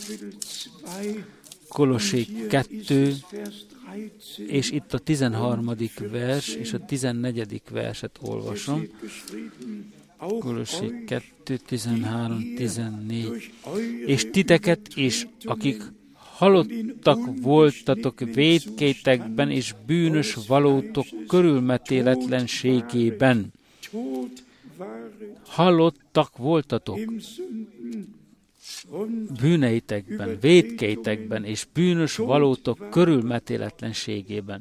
Kolossé kettő, és itt a tizenharmadik vers és a tizennegyedik verset olvasom. Kolossé kettő, tizenhárom, tizennégy. És titeket is, akik halottak voltatok vétkétekben és bűnös valótok körülmetéletlenségében. Halottak voltatok bűneitekben, vétkeitekben és bűnös valótok körülmetéletlenségében.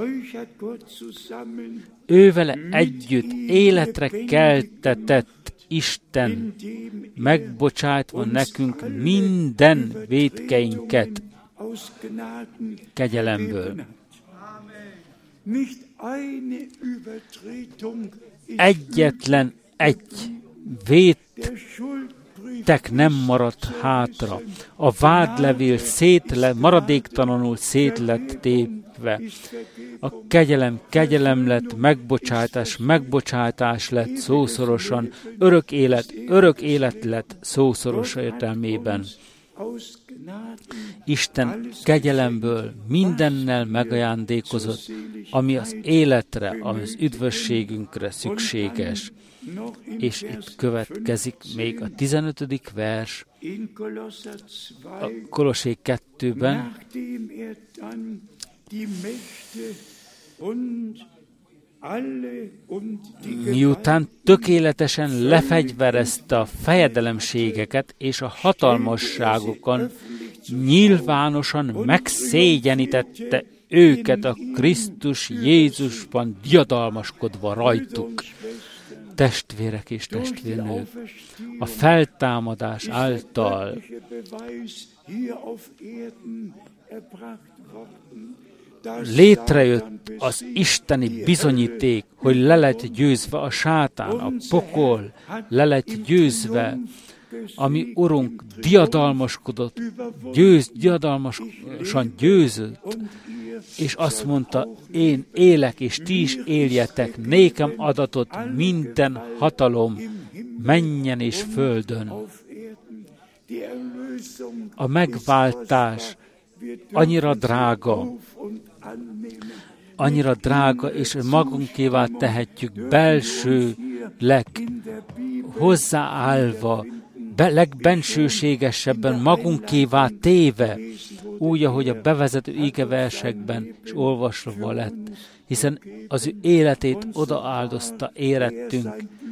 Ővele együtt életre keltetett Isten, megbocsátva nekünk minden vétkeinket kegyelemből. Egyetlen egy vétek nem maradt hátra. A vádlevél szétle, maradéktalanul szét lett tépve. A kegyelem kegyelem lett, megbocsátás megbocsátás lett szószorosan, örök élet örök élet lett szószoros értelmében. Isten kegyelemből mindennel megajándékozott, ami az életre, ami az üdvösségünkre szükséges. És itt következik még a tizenötödik vers a Kolossé kettőben, miután tökéletesen lefegyverezte a fejedelemségeket és a hatalmasságokon, nyilvánosan megszégyenítette őket a Krisztus Jézusban diadalmaskodva rajtuk. Testvérek és testvérnők, a feltámadás által létrejött az isteni bizonyíték, hogy le lett győzve a sátán, a pokol, le lett győzve, ami Urunk diadalmaskodott, győz, diadalmasan győzött, és azt mondta, én élek, és ti is éljetek, nékem adatot minden hatalom mennyen és földön. A megváltás annyira drága, annyira drága, és magunkévá tehetjük belsőleg, hozzáállva, be, legbensőségesebben magunkévá téve, úgy, ahogy a bevezető ígeversekben is olvasva lett, hiszen az ő életét odaáldozta érettünk,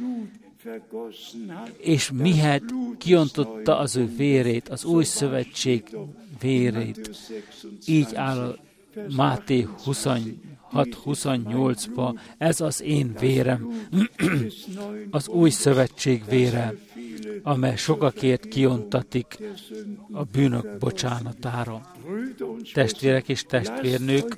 és mihet kiontotta az ő vérét, az új szövetség vérét. Így áll a Máté huszonhat hat huszonnyolcba, ez az én vérem, az új szövetség vére, amely sokakért kiontatik a bűnök bocsánatára. Testvérek és testvérnők,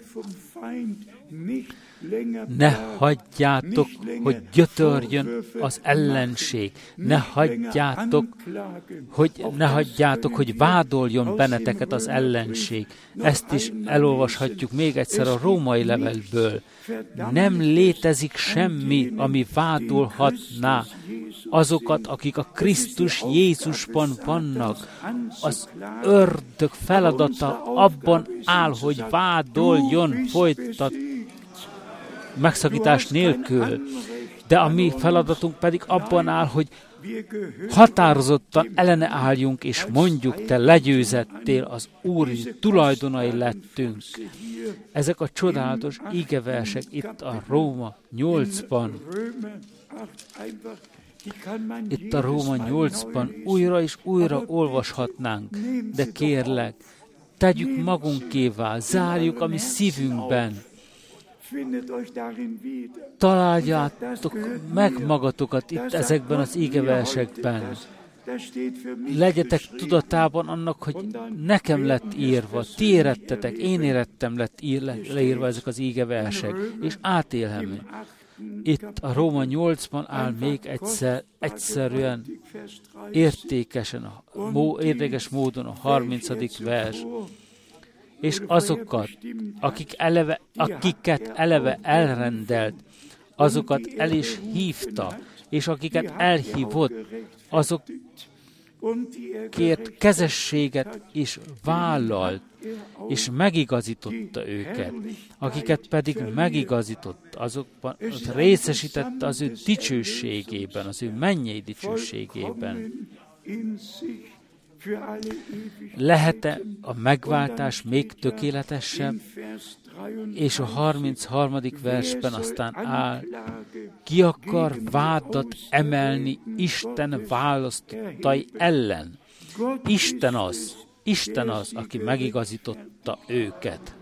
ne hagyjátok, hogy gyötörjön az ellenség. Ne hagyjátok, hogy, ne hagyjátok, hogy vádoljon benneteket az ellenség. Ezt is elolvashatjuk még egyszer a római levelből. Nem létezik semmi, ami vádolhatná azokat, akik a Krisztus Jézusban vannak. Az ördög feladata abban áll, hogy vádoljon, folytat megszakítás nélkül, de a mi feladatunk pedig abban áll, hogy határozottan ellene álljunk, és mondjuk, te legyőzettél, az Úr tulajdonai lettünk. Ezek a csodálatos igeversek itt a Róma nyolcban. Itt a Róma nyolcban újra és újra olvashatnánk, de kérlek, tegyük magunkévá, zárjuk a mi szívünkben. Találjátok meg magatokat itt ezekben az ígeversekben. Legyetek tudatában annak, hogy nekem lett írva, ti érettetek, én érettem lett ír, leírva ezek az ígeversek, és átélhem. Itt a Róma nyolcban áll még egyszer, egyszerűen értékesen, mó, érdekes módon a harmincadik vers. És azokat, akik eleve, akiket eleve elrendelt, azokat el is hívta, és akiket elhívott, azokért kezességet is vállalt, és megigazította őket. Akiket pedig megigazított, azokban részesítette az ő dicsőségében, az ő mennyei dicsőségében. Lehet-e a megváltás még tökéletesebb? És a harmincharmadik versben aztán áll, ki akar vádat emelni Isten választottai ellen? Isten az, Isten az, aki megigazította őket.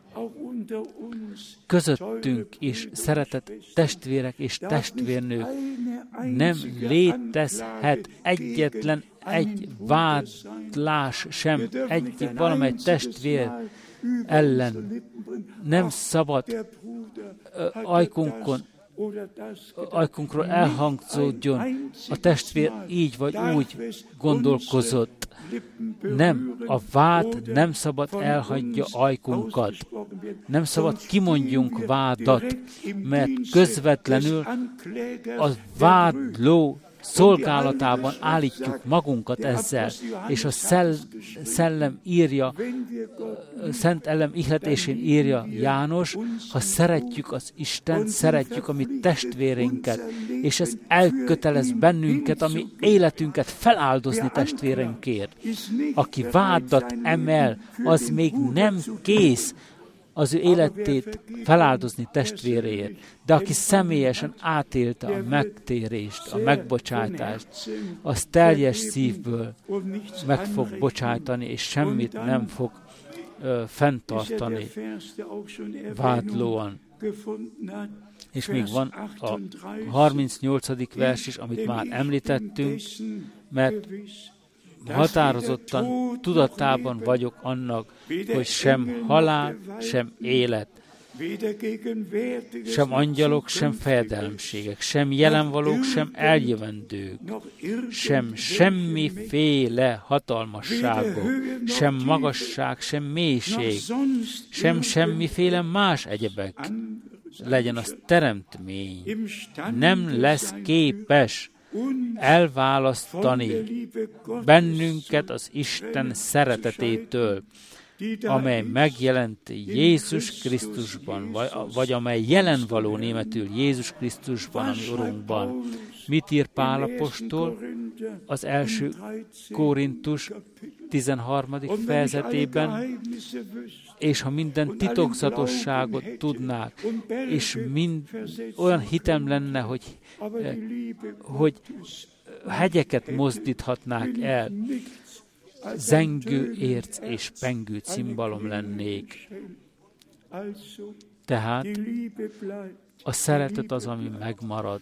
Közöttünk is, szeretett testvérek és testvérnők, nem létezhet egyetlen egy vádlás sem, egy valamely testvér ellen. Nem szabad ajkunkon, ajkunkról elhangzódjon, a testvér így vagy úgy gondolkozott. Nem, a vád nem szabad elhagyja ajkunkat. Nem szabad kimondjunk vádat, mert közvetlenül a vádló szolgálatában állítjuk magunkat ezzel, és a szell, szellem írja, Szent Ellem ihletésén írja János, ha szeretjük az Istent, szeretjük a mi testvérénket, és ez elkötelez bennünket, a mi életünket feláldozni testvérenkért. Aki vádat emel, az még nem kész az ő életét feláldozni testvéréért, de aki személyesen átélte a megtérést, a megbocsátást, az teljes szívből meg fog bocsájtani, és semmit nem fog ö, fenntartani vádlóan. És még van a harmincnyolcadik vers is, amit már említettünk, mert határozottan tudatában vagyok annak, hogy sem halál, sem élet, sem angyalok, sem fejedelemségek, sem jelenvalók, sem eljövendők, sem semmiféle hatalmasságok, sem magasság, sem mélység, sem semmiféle más egyebek, legyen az teremtmény, nem lesz képes elválasztani bennünket az Isten szeretetétől, amely megjelent Jézus Krisztusban, vagy, vagy amely jelen való németül Jézus Krisztusban, a mi Urunkban. Mit ír Pál apostol az első Korintus tizenharmadik fejezetében? És ha minden titokzatosságot tudnák, és mind olyan hitem lenne, hogy, hogy hegyeket mozdíthatnák el, zengő érc és pengő cimbalom lennék. Tehát a szeretet az, ami megmarad.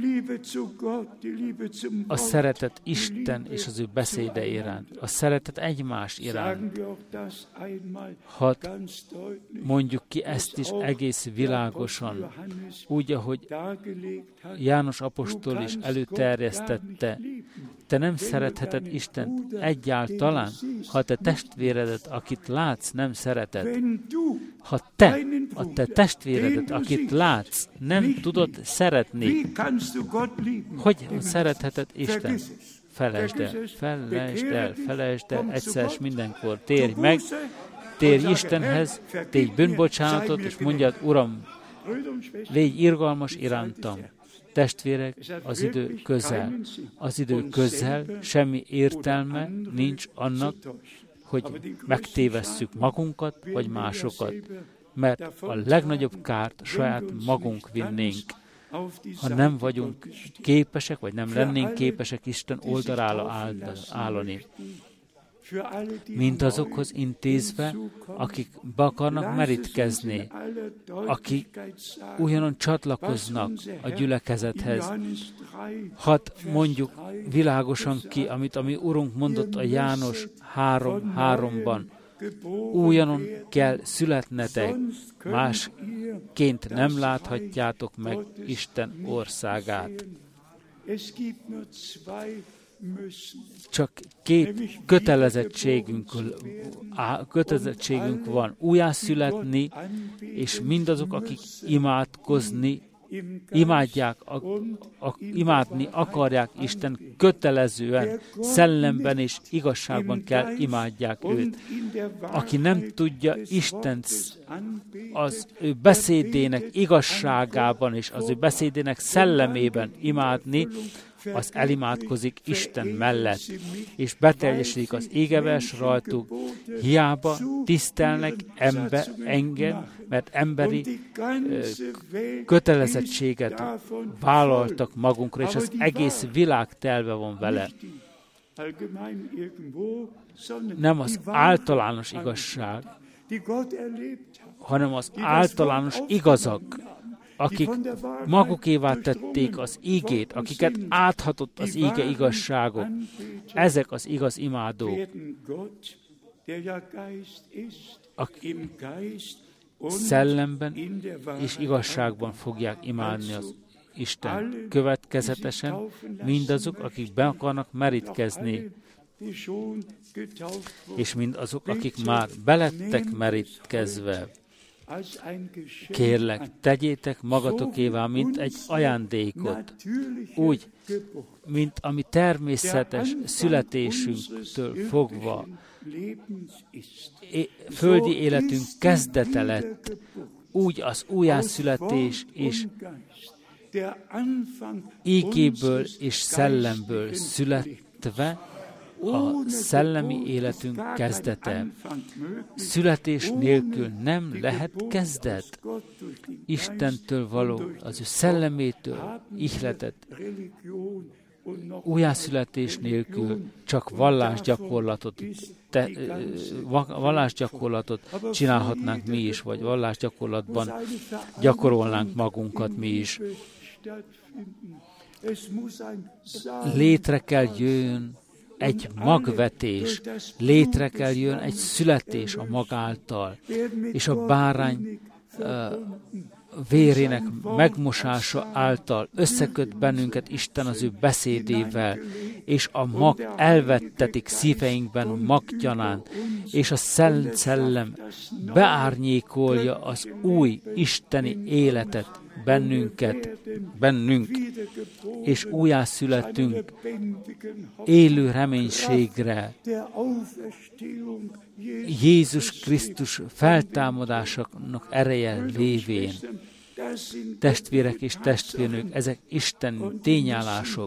A szeretet Isten és az ő beszéde iránt. A szeretet egymás iránt. Hadd mondjuk ki ezt is egész világosan, úgy, ahogy János apostol is előterjesztette. Te nem szeretheted Istent egyáltalán, ha te testvéredet, akit látsz, nem szereted. Ha te, a te testvéredet, akit látsz, nem tudod szeretni, hogy szeretheted Isten? Felejtsd el, felejtsd el, felejtsd el, egyszer és mindenkor térj meg, térj Istenhez, tégy bűnbocsánatot, és mondjad, Uram, légy irgalmas irántam. Testvérek, az idő közel. Az idő közel, semmi értelme nincs annak, hogy megtévesszük magunkat, vagy másokat, mert a legnagyobb kárt saját magunk vinnénk, ha nem vagyunk képesek, vagy nem lennénk képesek Isten oldalára állani. Mint azokhoz intézve, akik be akarnak merítkezni, akik ugyanon csatlakoznak a gyülekezethez. Hadd mondjuk világosan ki, amit a mi Urunk mondott a János három háromban. Újonnan kell születnetek, másként nem láthatjátok meg Isten országát. Csak két kötelezettségünk, kötelezettségünk van, újjászületni, és mindazok, akik imádkozni, imádják, a, a, imádni akarják Isten, kötelezően, szellemben és igazságban kell imádják őt. Aki nem tudja Istent az ő beszédének igazságában és az ő beszédének szellemében imádni, az elimádkozik Isten mellett, és beteljesedik az égevers rajtuk, hiába tisztelnek ember, engem, mert emberi ö, kötelezettséget vállaltak magunkra, és az egész világ telve van vele. Nem az általános igazság, hanem az általános igazak, akik magukévá tették az ígét, akiket áthatott az íge igazságok. Ezek az igaz imádók, akik szellemben és igazságban fogják imádni az Isten. Következetesen mindazok, akik be akarnak merítkezni, és mindazok, akik már belettek merítkezve. Kérlek, tegyétek magatokévá, mint egy ajándékot, úgy, mint ami természetes születésünktől fogva földi életünk kezdete lett, úgy az újjászületés és ígéből és szellemből születve a szellemi életünk kezdete. Születés nélkül nem lehet kezdet. Istentől való, az ő szellemétől ihletet. Újjászületés nélkül csak vallásgyakorlatot, te, vallásgyakorlatot csinálhatnánk mi is, vagy vallásgyakorlatban gyakorolnánk magunkat mi is. Létre kell jöjjön egy magvetés, létre kell jön egy születés a mag által, és a bárány uh, vérének megmosása által összeköt bennünket Isten az ő beszédével, és a mag elvettetik szíveinkben magtyanán, és a Szent Szellem beárnyékolja az új isteni életet bennünket, bennünk, és újjászületünk élő reménységre, Jézus Krisztus feltámadásának ereje lévén. Testvérek és testvérnők, ezek Isten tényállások,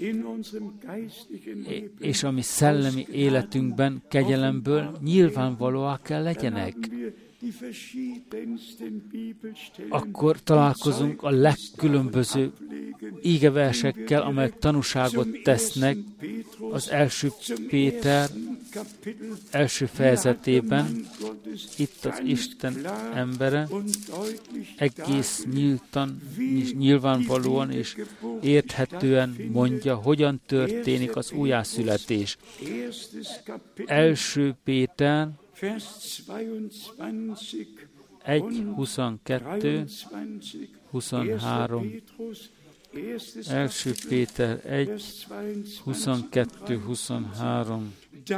és a mi szellemi életünkben kegyelemből nyilvánvalóak kell legyenek. akkor találkozunk a legkülönböző ígeversekkel, amelyek tanúságot tesznek az első Péter első fejezetében. Itt az Isten embere egész nyíltan, nyilvánvalóan és érthetően mondja, hogyan történik az újjászületés. Első Péter egy, huszonkettő, huszonhárom. Első Péter egy, huszonkettő, huszonhárom.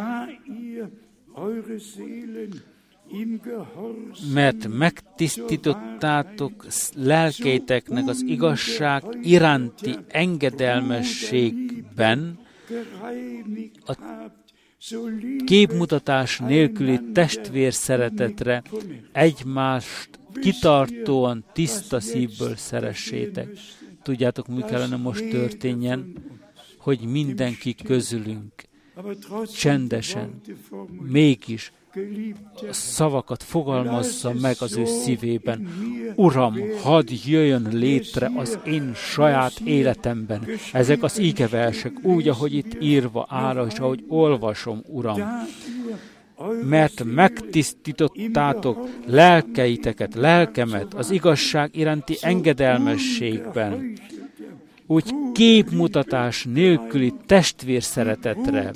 Mert megtisztítottátok lelkeiteknek az igazság iránti engedelmességben a képmutatás nélküli testvér szeretetre egymást kitartóan tiszta szívből szeressétek. Tudjátok, mi kellene most történjen? Hogy mindenki közülünk csendesen, mégis a szavakat fogalmazza meg az ő szívében. Uram, hadd jöjjön létre az én saját életemben ezek az ígeversek, úgy, ahogy itt írva áll, és ahogy olvasom, Uram. Mert megtisztítottátok lelkeiteket, lelkemet az igazság iránti engedelmességben, úgy képmutatás nélküli testvér szeretetre.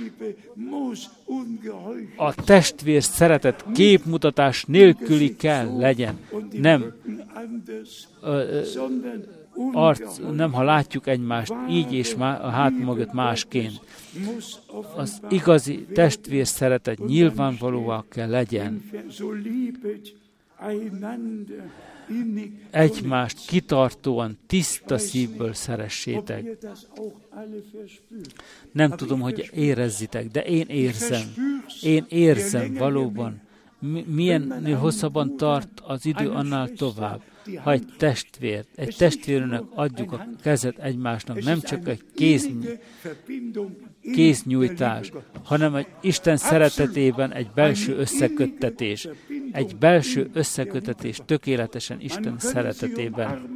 A testvér szeretet képmutatás nélküli kell legyen. Nem, ö, arc, nem ha látjuk egymást így és má, a hát mögött másként. Az igazi testvér szeretet nyilvánvalóan kell legyen. Egymást kitartóan, tiszta szívből szeressétek. Nem tudom, hogy érezzitek, de én érzem. Én érzem valóban. Milyennél hosszabban tart az idő, annál tovább. Ha egy testvér, egy testvérünknek adjuk a kezet egymásnak, nem csak egy kéz, kéznyújtás, hanem egy Isten szeretetében egy belső összeköttetés. Egy belső összeköttetés tökéletesen Isten szeretetében.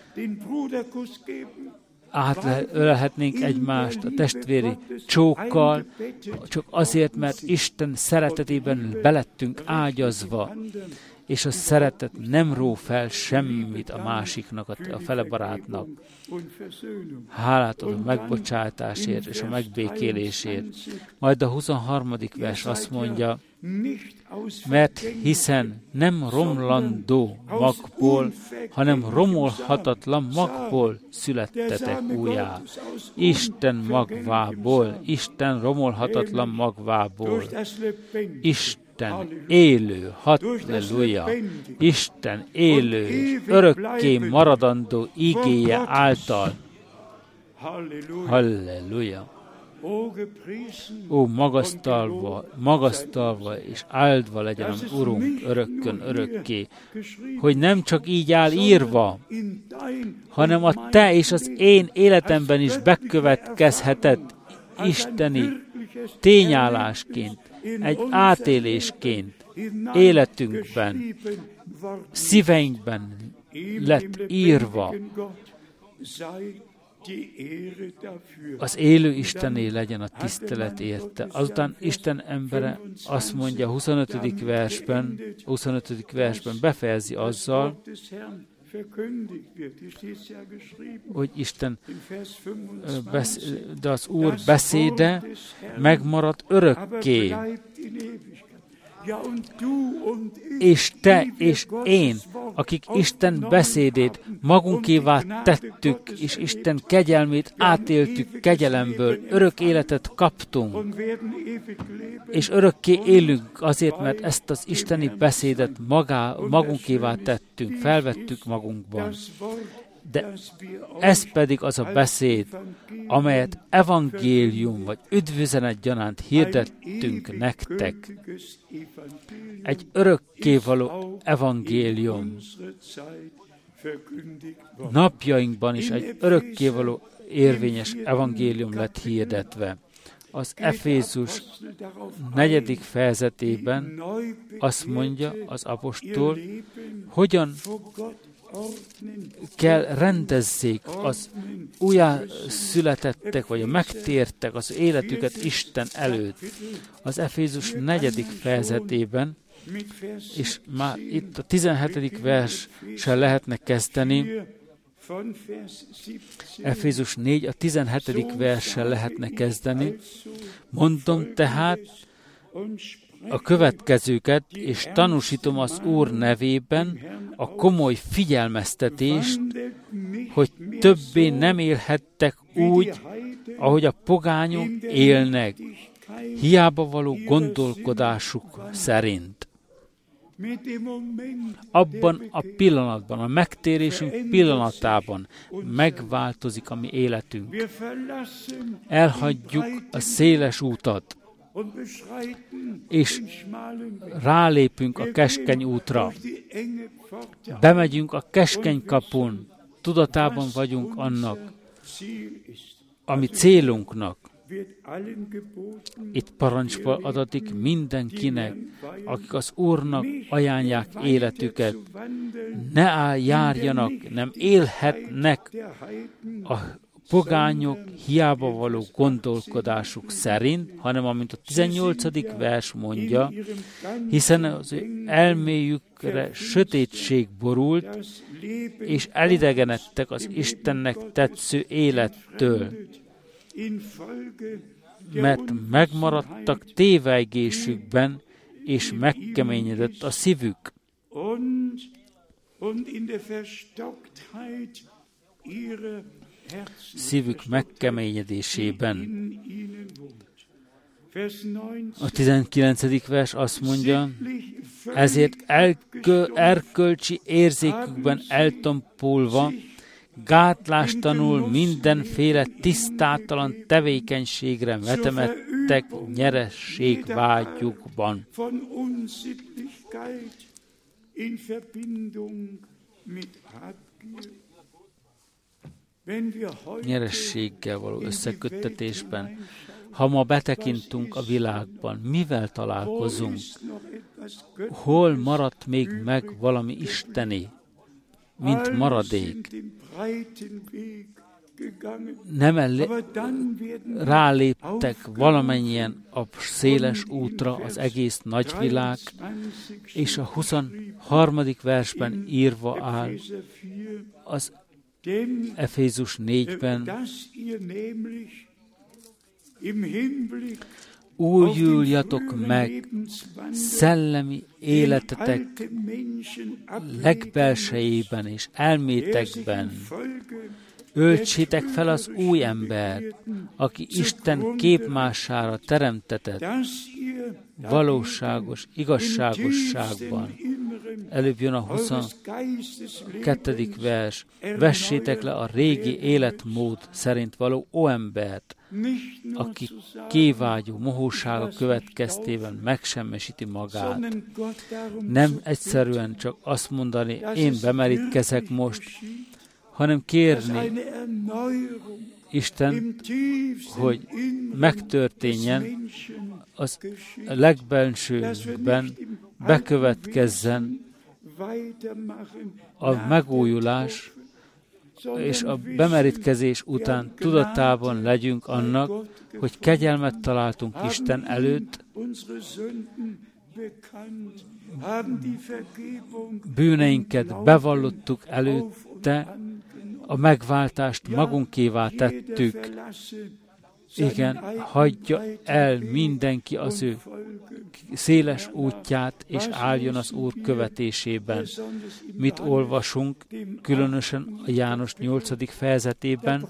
Átölelhetnénk egymást a testvéri csókkal, csak azért, mert Isten szeretetében belettünk ágyazva, és a szeretet nem ró fel semmit a másiknak, a fele barátnak. Hálát adom a megbocsátásért és a megbékélésért. Majd a huszonharmadik vers azt mondja, mert hiszen nem romlandó magból, hanem romolhatatlan magból születtetek újjá. Isten magvából, Isten romolhatatlan magvából. Isten élő, halleluja, Isten élő és örökké maradandó igéje által. Halleluja. Ó, magasztalva, magasztalva és áldva legyen az Urunk örökkön örökké, hogy nem csak így áll írva, hanem a te és az én életemben is bekövetkezhetett isteni tényállásként, egy átélésként, életünkben, szíveinkben lett írva. Az élő Istené legyen a tisztelet érte. Azután Isten embere azt mondja a huszonötödik versben, huszonötödik versben befejezi azzal, hogy Isten, besz- de az Úr beszéde megmarad örökké. És te és én, akik Isten beszédét magunkévá tettük, és Isten kegyelmét átéltük kegyelemből, örök életet kaptunk, és örökké élünk azért, mert ezt az isteni beszédet magá, magunkévá tettünk, felvettük magunkban. De ez pedig az a beszéd, amelyet evangélium vagy üdvüzenet gyanánt hirdettünk nektek. Egy örökkévaló evangélium. Napjainkban is egy örökkévaló érvényes evangélium lett hirdetve. Az Efézus negyedik fejezetében azt mondja az apostol, hogyan kell rendezzék az újjászületettek, vagy a megtértek az életüket Isten előtt. Az Efézus negyedik fejezetében, és már itt a tizenhetedik verssel lehetne kezdeni, Efézus négy, a tizenhetedik verssel lehetne kezdeni. Mondom tehát a következőket, és tanúsítom az Úr nevében a komoly figyelmeztetést, hogy többé nem élhettek úgy, ahogy a pogányok élnek, hiába való gondolkodásuk szerint. Abban a pillanatban, a megtérésünk pillanatában megváltozik a mi életünk. Elhagyjuk a széles útat, és rálépünk a keskeny útra. Bemegyünk a keskeny kapun, tudatában vagyunk annak, ami célunknak. Itt parancsba adatik mindenkinek, akik az Úrnak ajánlják életüket. Ne áll, járjanak, nem élhetnek a pogányok hiába való gondolkodásuk szerint, hanem amint a tizennyolcadik vers mondja, hiszen az elméjükre sötétség borult, és elidegenedtek az Istennek tetsző élettől, mert megmaradtak tévejgésükben, és megkeményedett a szívük. Szívük megkeményedésében. A tizenkilencedik vers azt mondja, ezért elkö, erkölcsi érzékükben eltompulva, gátlástanul mindenféle tisztátalan tevékenységre vetemettek nyerességvágyukban. Nyerességgel való összeköttetésben. Ha ma betekintünk a világban, mivel találkozunk? Hol maradt még meg valami isteni, mint maradék? Nem el, ráléptek valamennyien a széles útra az egész nagyvilág, és a huszonharmadik versben írva áll az Efézus négyben, újuljatok meg szellemi életetek legbelsejében és elmétekben. Öltsétek fel az új embert, aki Isten képmására teremtetett, valóságos, igazságosságban. Előbb jön a huszonkettedik vers. Vessétek le a régi életmód szerint való óembert, aki kévágyú mohósága következtében megsemmisíti magát. Nem egyszerűen csak azt mondani, én bemerítkezek most, hanem kérni Isten, hogy megtörténjen az legbensőkben, bekövetkezzen a megújulás, és a bemerítkezés után tudatában legyünk annak, hogy kegyelmet találtunk Isten előtt, bűneinket bevallottuk előtte, a megváltást magunkévá tettük. Igen, hagyja el mindenki az ő széles útját, és álljon az Úr követésében. Mit olvasunk, különösen a János nyolcadik fejezetében?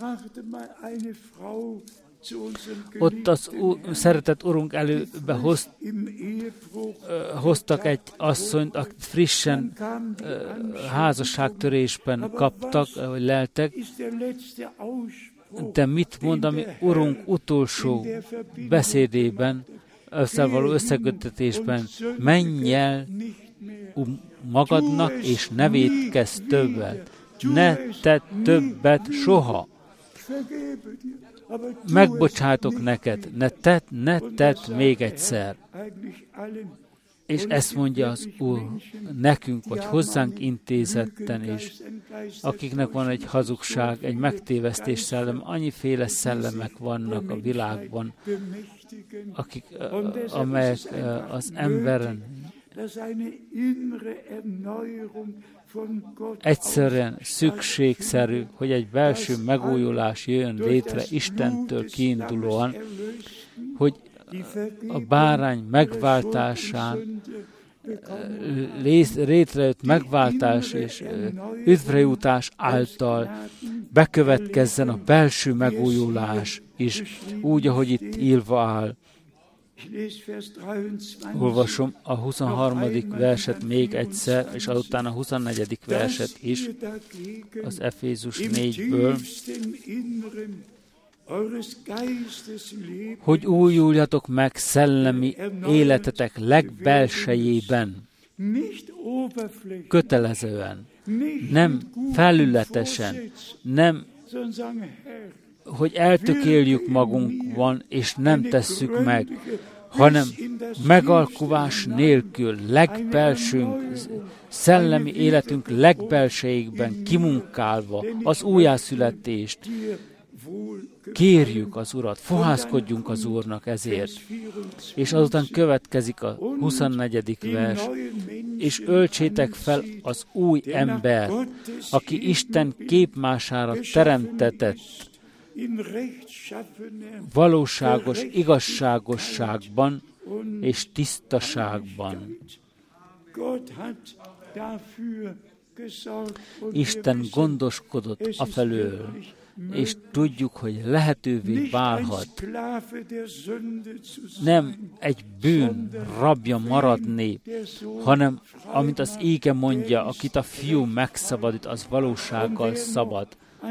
Ott az úr, szeretett Urunk előbe hoz, hoztak egy asszonyt, akit frissen házasságtörésben kaptak, vagy leltek, de mit mond a mi Urunk utolsó beszédében, összevaló összeköttetésben? Menj el magadnak, és ne vétkezz többet. Ne tedd többet soha. megbocsátok neked, ne tedd, ne tedd még egyszer. És ezt mondja az Úr nekünk, vagy hozzánk intézetten is, akiknek van egy hazugság, egy megtévesztés szellem, annyiféle szellemek vannak a világban, akik, amelyek az emberen egyszerűen szükségszerű, hogy egy belső megújulás jöjjön létre Istentől kiindulóan, hogy a bárány megváltásán létrejött megváltás és üdvrejutás által bekövetkezzen a belső megújulás is, úgy, ahogy itt írva áll. Olvasom a huszonharmadik verset még egyszer, és azután a huszonnegyedik verset is, az Efézus négyből, hogy újuljatok meg szellemi életetek legbelsejében, kötelezően, nem felületesen, nem, hogy eltökéljük magunkban, és nem tesszük meg, hanem megalkuvás nélkül, legbelsőnk, szellemi életünk legbelsejékben kimunkálva az újjászületést, kérjük az Urat, fohászkodjunk az Úrnak ezért. És azután következik a huszonnegyedik vers, és öltsétek fel az új ember, aki Isten képmására teremtetett, valóságos igazságosságban és tisztaságban. Isten gondoskodott afelől, és tudjuk, hogy lehetővé válhat nem egy bűn rabja maradni, hanem, amint az íge mondja, akit a fiú megszabadít, az valósággal szabad.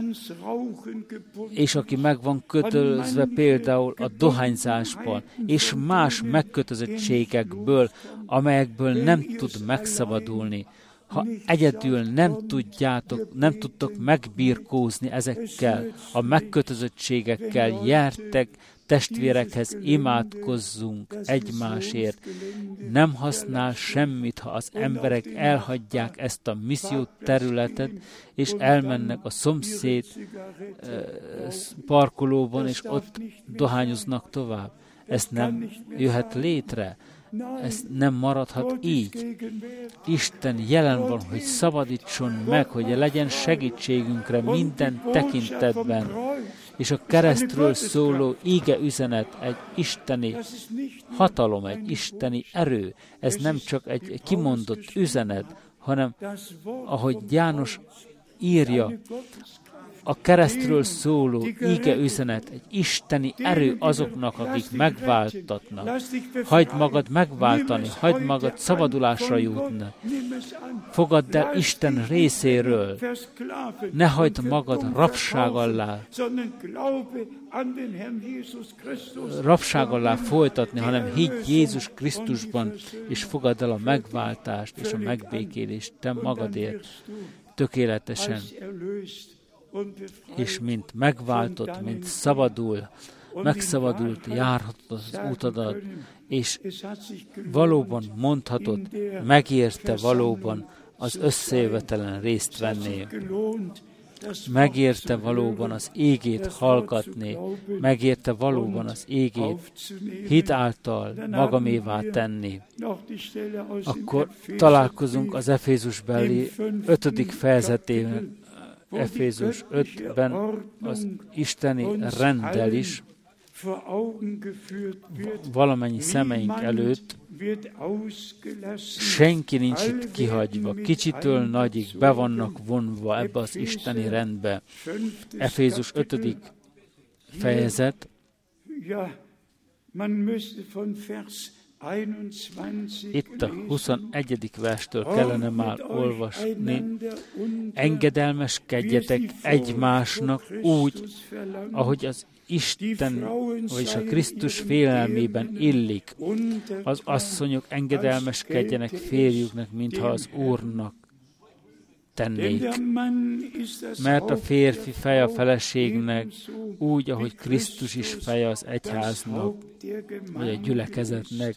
És aki meg van kötözve például a dohányzásban, és más megkötözöttségekből, amelyekből nem tud megszabadulni. Ha egyedül nem tudjátok, nem tudtok megbirkózni ezekkel a megkötözöttségekkel, gyertek testvérekhez, imádkozzunk egymásért. Nem használ semmit, ha az emberek elhagyják ezt a misszió területet, és elmennek a szomszéd eh, parkolóban, és ott dohányoznak tovább. Ez nem jöhet létre. Ez nem maradhat így. Isten jelen van, hogy szabadítson meg, hogy legyen segítségünkre minden tekintetben. És a keresztről szóló íge üzenet egy isteni hatalom, egy isteni erő. Ez nem csak egy kimondott üzenet, hanem, ahogy János írja, a keresztről szóló íge üzenet, egy isteni erő azoknak, akik megváltatnak. Hagyd magad megváltani, hagyd magad szabadulásra jutni. Fogadd el Isten részéről. Ne hagyd magad rabság alá, rabság alá folytatni, hanem higgy Jézus Krisztusban, és fogadd el a megváltást és a megbékélést te magadért tökéletesen. És mint megváltott, mint szabadul, megszabadult, járhatod az utadat, és valóban mondhatod, megérte valóban az összejövetelen részt venni. Megérte valóban az ígét hallgatni, megérte valóban az ígét hit által magamévá tenni. Akkor találkozunk az Efézusbeli ötödik fejezetében, Efézus ötben az isteni renddel is valamennyi szemeink előtt, senki nincs itt kihagyva, kicsitől nagyig be vannak vonva ebbe az isteni rendbe. Efézus ötödik fejezet, itt a huszonegyedik verstől kellene már olvasni. Engedelmeskedjetek egymásnak úgy, ahogy az Isten, vagyis a Krisztus félelmében illik. Az asszonyok engedelmeskedjenek férjüknek, mintha az Úrnak. tennék. Mert a férfi feje a feleségnek, úgy, ahogy Krisztus is feje az egyháznak, vagy a gyülekezetnek,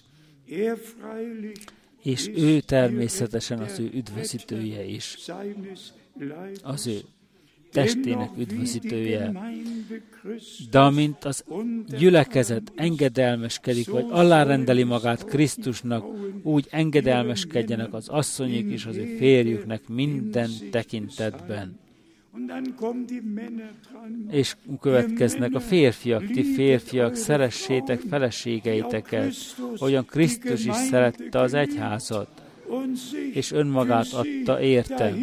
és ő természetesen az ő üdvözítője is. Az ő testének üdvözítője. De amint az gyülekezet engedelmeskedik, vagy alárendeli magát Krisztusnak, úgy engedelmeskedjenek az asszonyok is az ő férjüknek minden tekintetben. És következnek a férfiak, ti férfiak, szeressétek feleségeiteket, olyan Krisztus is szerette az egyházat, és önmagát adta érte,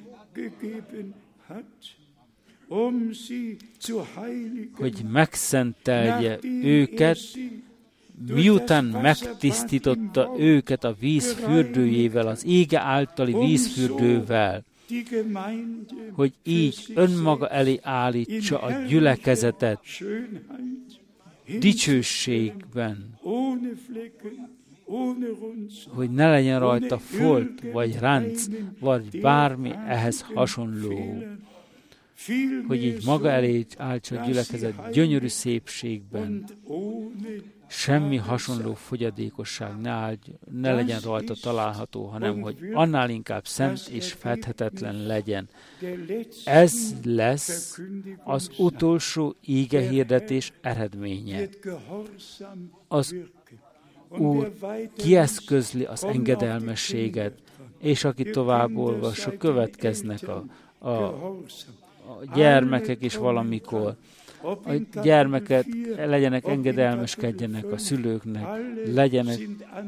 hogy megszentelje őket, miután megtisztította őket a víz fürdőjével, az ége általi vízfürdővel, hogy így önmaga elé állítsa a gyülekezetet dicsőségben, hogy ne legyen rajta folt, vagy ránc, vagy bármi ehhez hasonló, hogy így maga elé állítsa a gyülekezet gyönyörű szépségben, semmi hasonló fogyadékosság ne, áll, ne legyen rajta található, hanem hogy annál inkább szent és fedhetetlen legyen. Ez lesz az utolsó ígehirdetés eredménye. Az Úr kieszközli az engedelmességet, és aki tovább olvassa, következnek a, a, a gyermekek is valamikor. A gyermeket legyenek engedelmeskedjenek a szülőknek, legyenek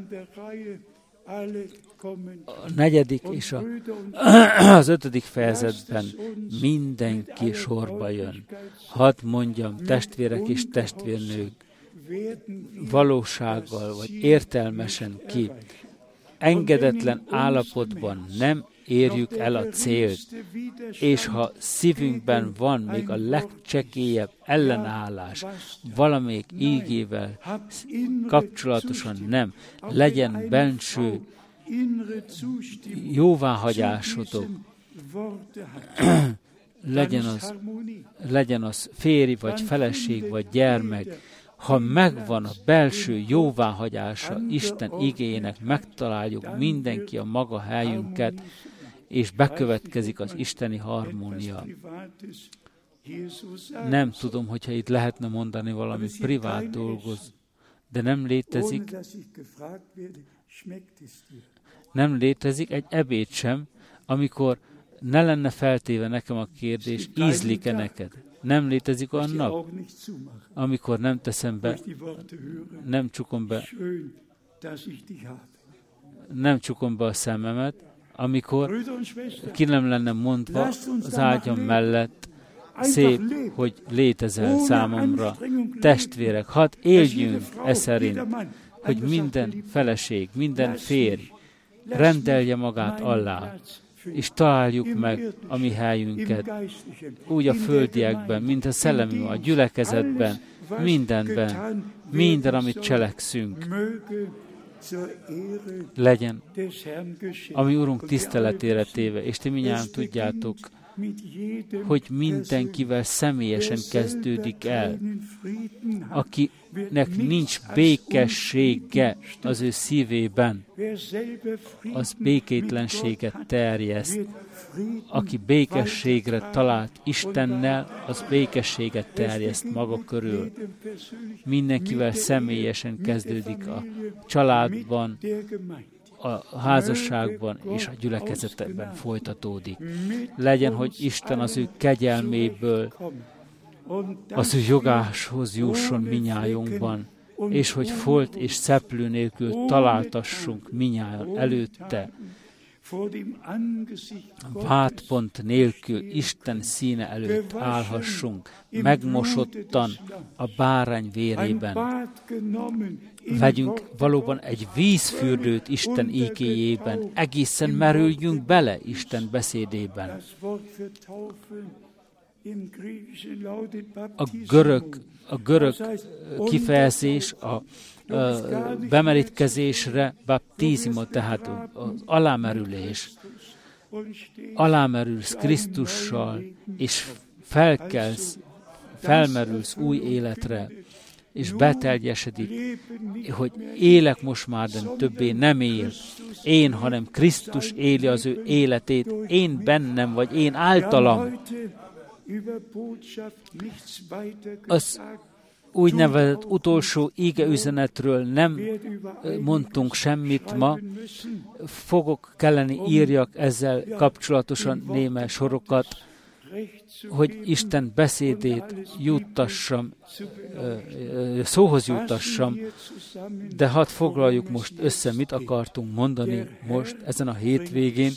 a negyedik és a, az ötödik fejezetben mindenki sorba jön. Hadd mondjam, testvérek és testvérnők, valósággal vagy értelmesen ki, engedetlen állapotban nem érjük el a célt, és ha szívünkben van még a legcsekélyebb ellenállás, valamelyik ígével kapcsolatosan nem, legyen benső jóváhagyásotok, legyen az, legyen az férj, vagy feleség, vagy gyermek, ha megvan a belső jóváhagyása Isten igéjének, megtaláljuk mindenki a maga helyünket, és bekövetkezik az isteni harmónia. Nem tudom, hogyha itt lehetne mondani valami privát dolgot, de nem létezik, nem létezik egy ebéd sem, amikor ne lenne feltéve nekem a kérdés, ízlik-e neked? Nem létezik olyan nap, amikor nem teszem be, nem csukom be, nem csukom be a szememet, amikor ki nem lenne mondva az ágyam mellett, szép, hogy létezel számomra. Testvérek, hadd éljünk e szerint, hogy minden feleség, minden férj rendelje magát alá, és találjuk meg a mi helyünket, úgy a földiekben, mint a szellemi, a gyülekezetben, mindenben, minden, amit cselekszünk, legyen a mi Urunk tiszteletére téve, és ti mindjárt tudjátok, hogy mindenkivel személyesen kezdődik el, akinek nincs békessége az ő szívében, az békétlenséget terjeszt. Aki békességre talált Istennel, az békességet terjeszt maga körül. Mindenkivel személyesen kezdődik a családban, a házasságban és a gyülekezetben folytatódik. Legyen, hogy Isten az ő kegyelméből az ő jogáshoz jusson minnyájunkban, és hogy folt és szeplő nélkül találtassunk minnyájan előtte, vádpont nélkül Isten színe előtt állhassunk, megmosottan a bárány vérében. Vegyünk valóban egy vízfürdőt Isten ígéjében, egészen merüljünk bele Isten beszédében. A görög, a görög kifejezés a, a bemerítkezésre baptizima, tehát az alámerülés. alámerülsz Krisztussal, és felkelsz, felmerülsz új életre, és beteljesedik, hogy élek most már, de többé nem él én, hanem Krisztus éli az ő életét, én bennem, vagy én általam. Az úgynevezett utolsó igeüzenetről nem mondtunk semmit ma, fogok kelleni írjak ezzel kapcsolatosan némely sorokat, hogy Isten beszédét juttassam, szóhoz juttassam, de hadd foglaljuk most össze, mit akartunk mondani most ezen a hétvégén.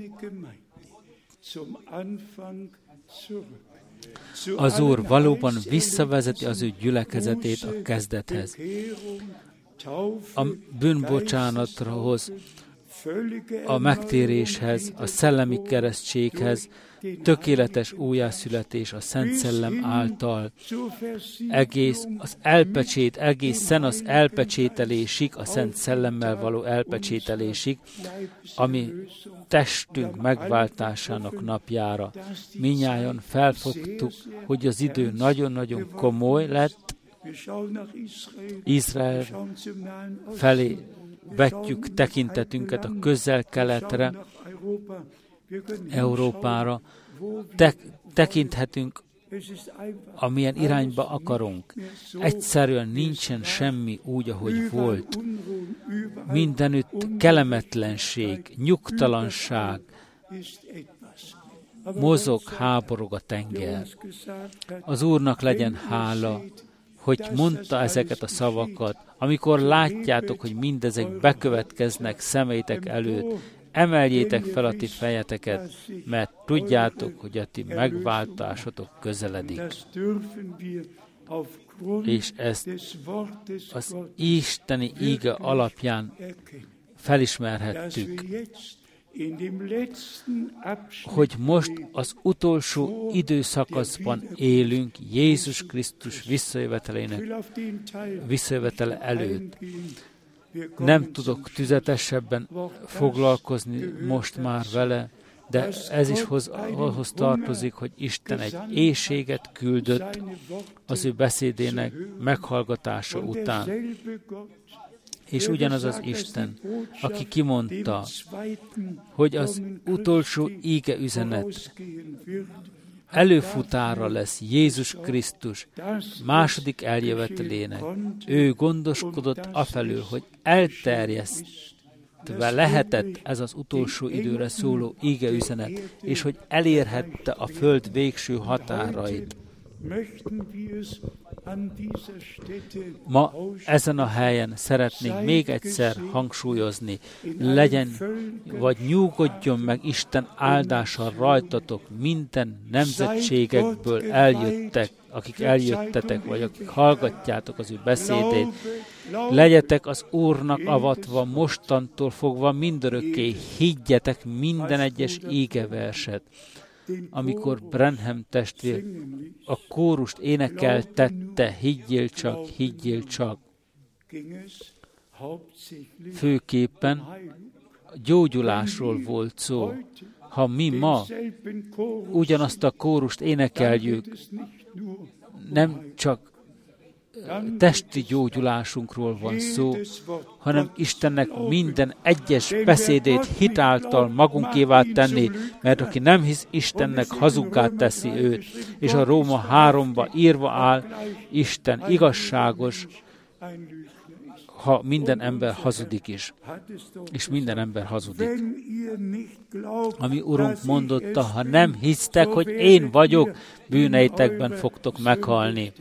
Az Úr valóban visszavezeti az ő gyülekezetét a kezdethez, a bűnbocsánathoz, a megtéréshez, a szellemi keresztséghez, tökéletes újjászületés a Szent Szellem által, egész az elpecsét, egészen az elpecsételésig, a Szent Szellemmel való elpecsételésig, ami testünk megváltásának napjára. Mindnyájan felfogtuk, hogy az idő nagyon-nagyon komoly lett, Izrael felé vetjük tekintetünket a közel-keletre, Európára, Te- tekinthetünk, amilyen irányba akarunk. Egyszerűen nincsen semmi úgy, ahogy volt. Mindenütt kellemetlenség, nyugtalanság, mozog, háborog a tenger. Az Úrnak legyen hála, hogy mondta ezeket a szavakat, amikor látjátok, hogy mindezek bekövetkeznek szemeitek előtt, emeljétek fel a ti fejeteket, mert tudjátok, hogy a ti megváltásotok közeledik. És ezt az isteni íge alapján felismerhettük, hogy most az utolsó időszakaszban élünk Jézus Krisztus visszajövetelének visszajövetele előtt. Nem tudok tüzetesebben foglalkozni most már vele, de ez is hoz, ahhoz tartozik, hogy Isten egy éhséget küldött az ő beszédének meghallgatása után. És ugyanaz az Isten, aki kimondta, hogy az utolsó íge üzenet előfutára lesz Jézus Krisztus második eljövetelének. Ő gondoskodott afelől, hogy elterjesztve lehetett ez az utolsó időre szóló íge üzenet, és hogy elérhette a föld végső határait. Ma ezen a helyen szeretnék még egyszer hangsúlyozni, legyen, vagy nyugodjon meg Isten áldása rajtatok, minden nemzetségekből eljöttek, akik eljöttetek, vagy akik hallgatjátok az ő beszédét. Legyetek az Úrnak avatva mostantól fogva mindörökké, higgyetek minden egyes ígeverset. Amikor Branham testvér a kórust énekeltette, higgyél csak, higgyél csak. Főképpen a gyógyulásról volt szó. Ha mi ma ugyanazt a kórust énekeljük, nem csak testi gyógyulásunkról van szó, hanem Istennek minden egyes beszédét hitáltal magunkévá tenni, mert aki nem hisz Istennek, hazuggá teszi őt. És a Róma háromba írva áll, Isten igazságos, ha minden ember hazudik is. És minden ember hazudik. Ami Urunk mondotta, ha nem hisztek, hogy én vagyok, bűneitekben fogtok meghalni.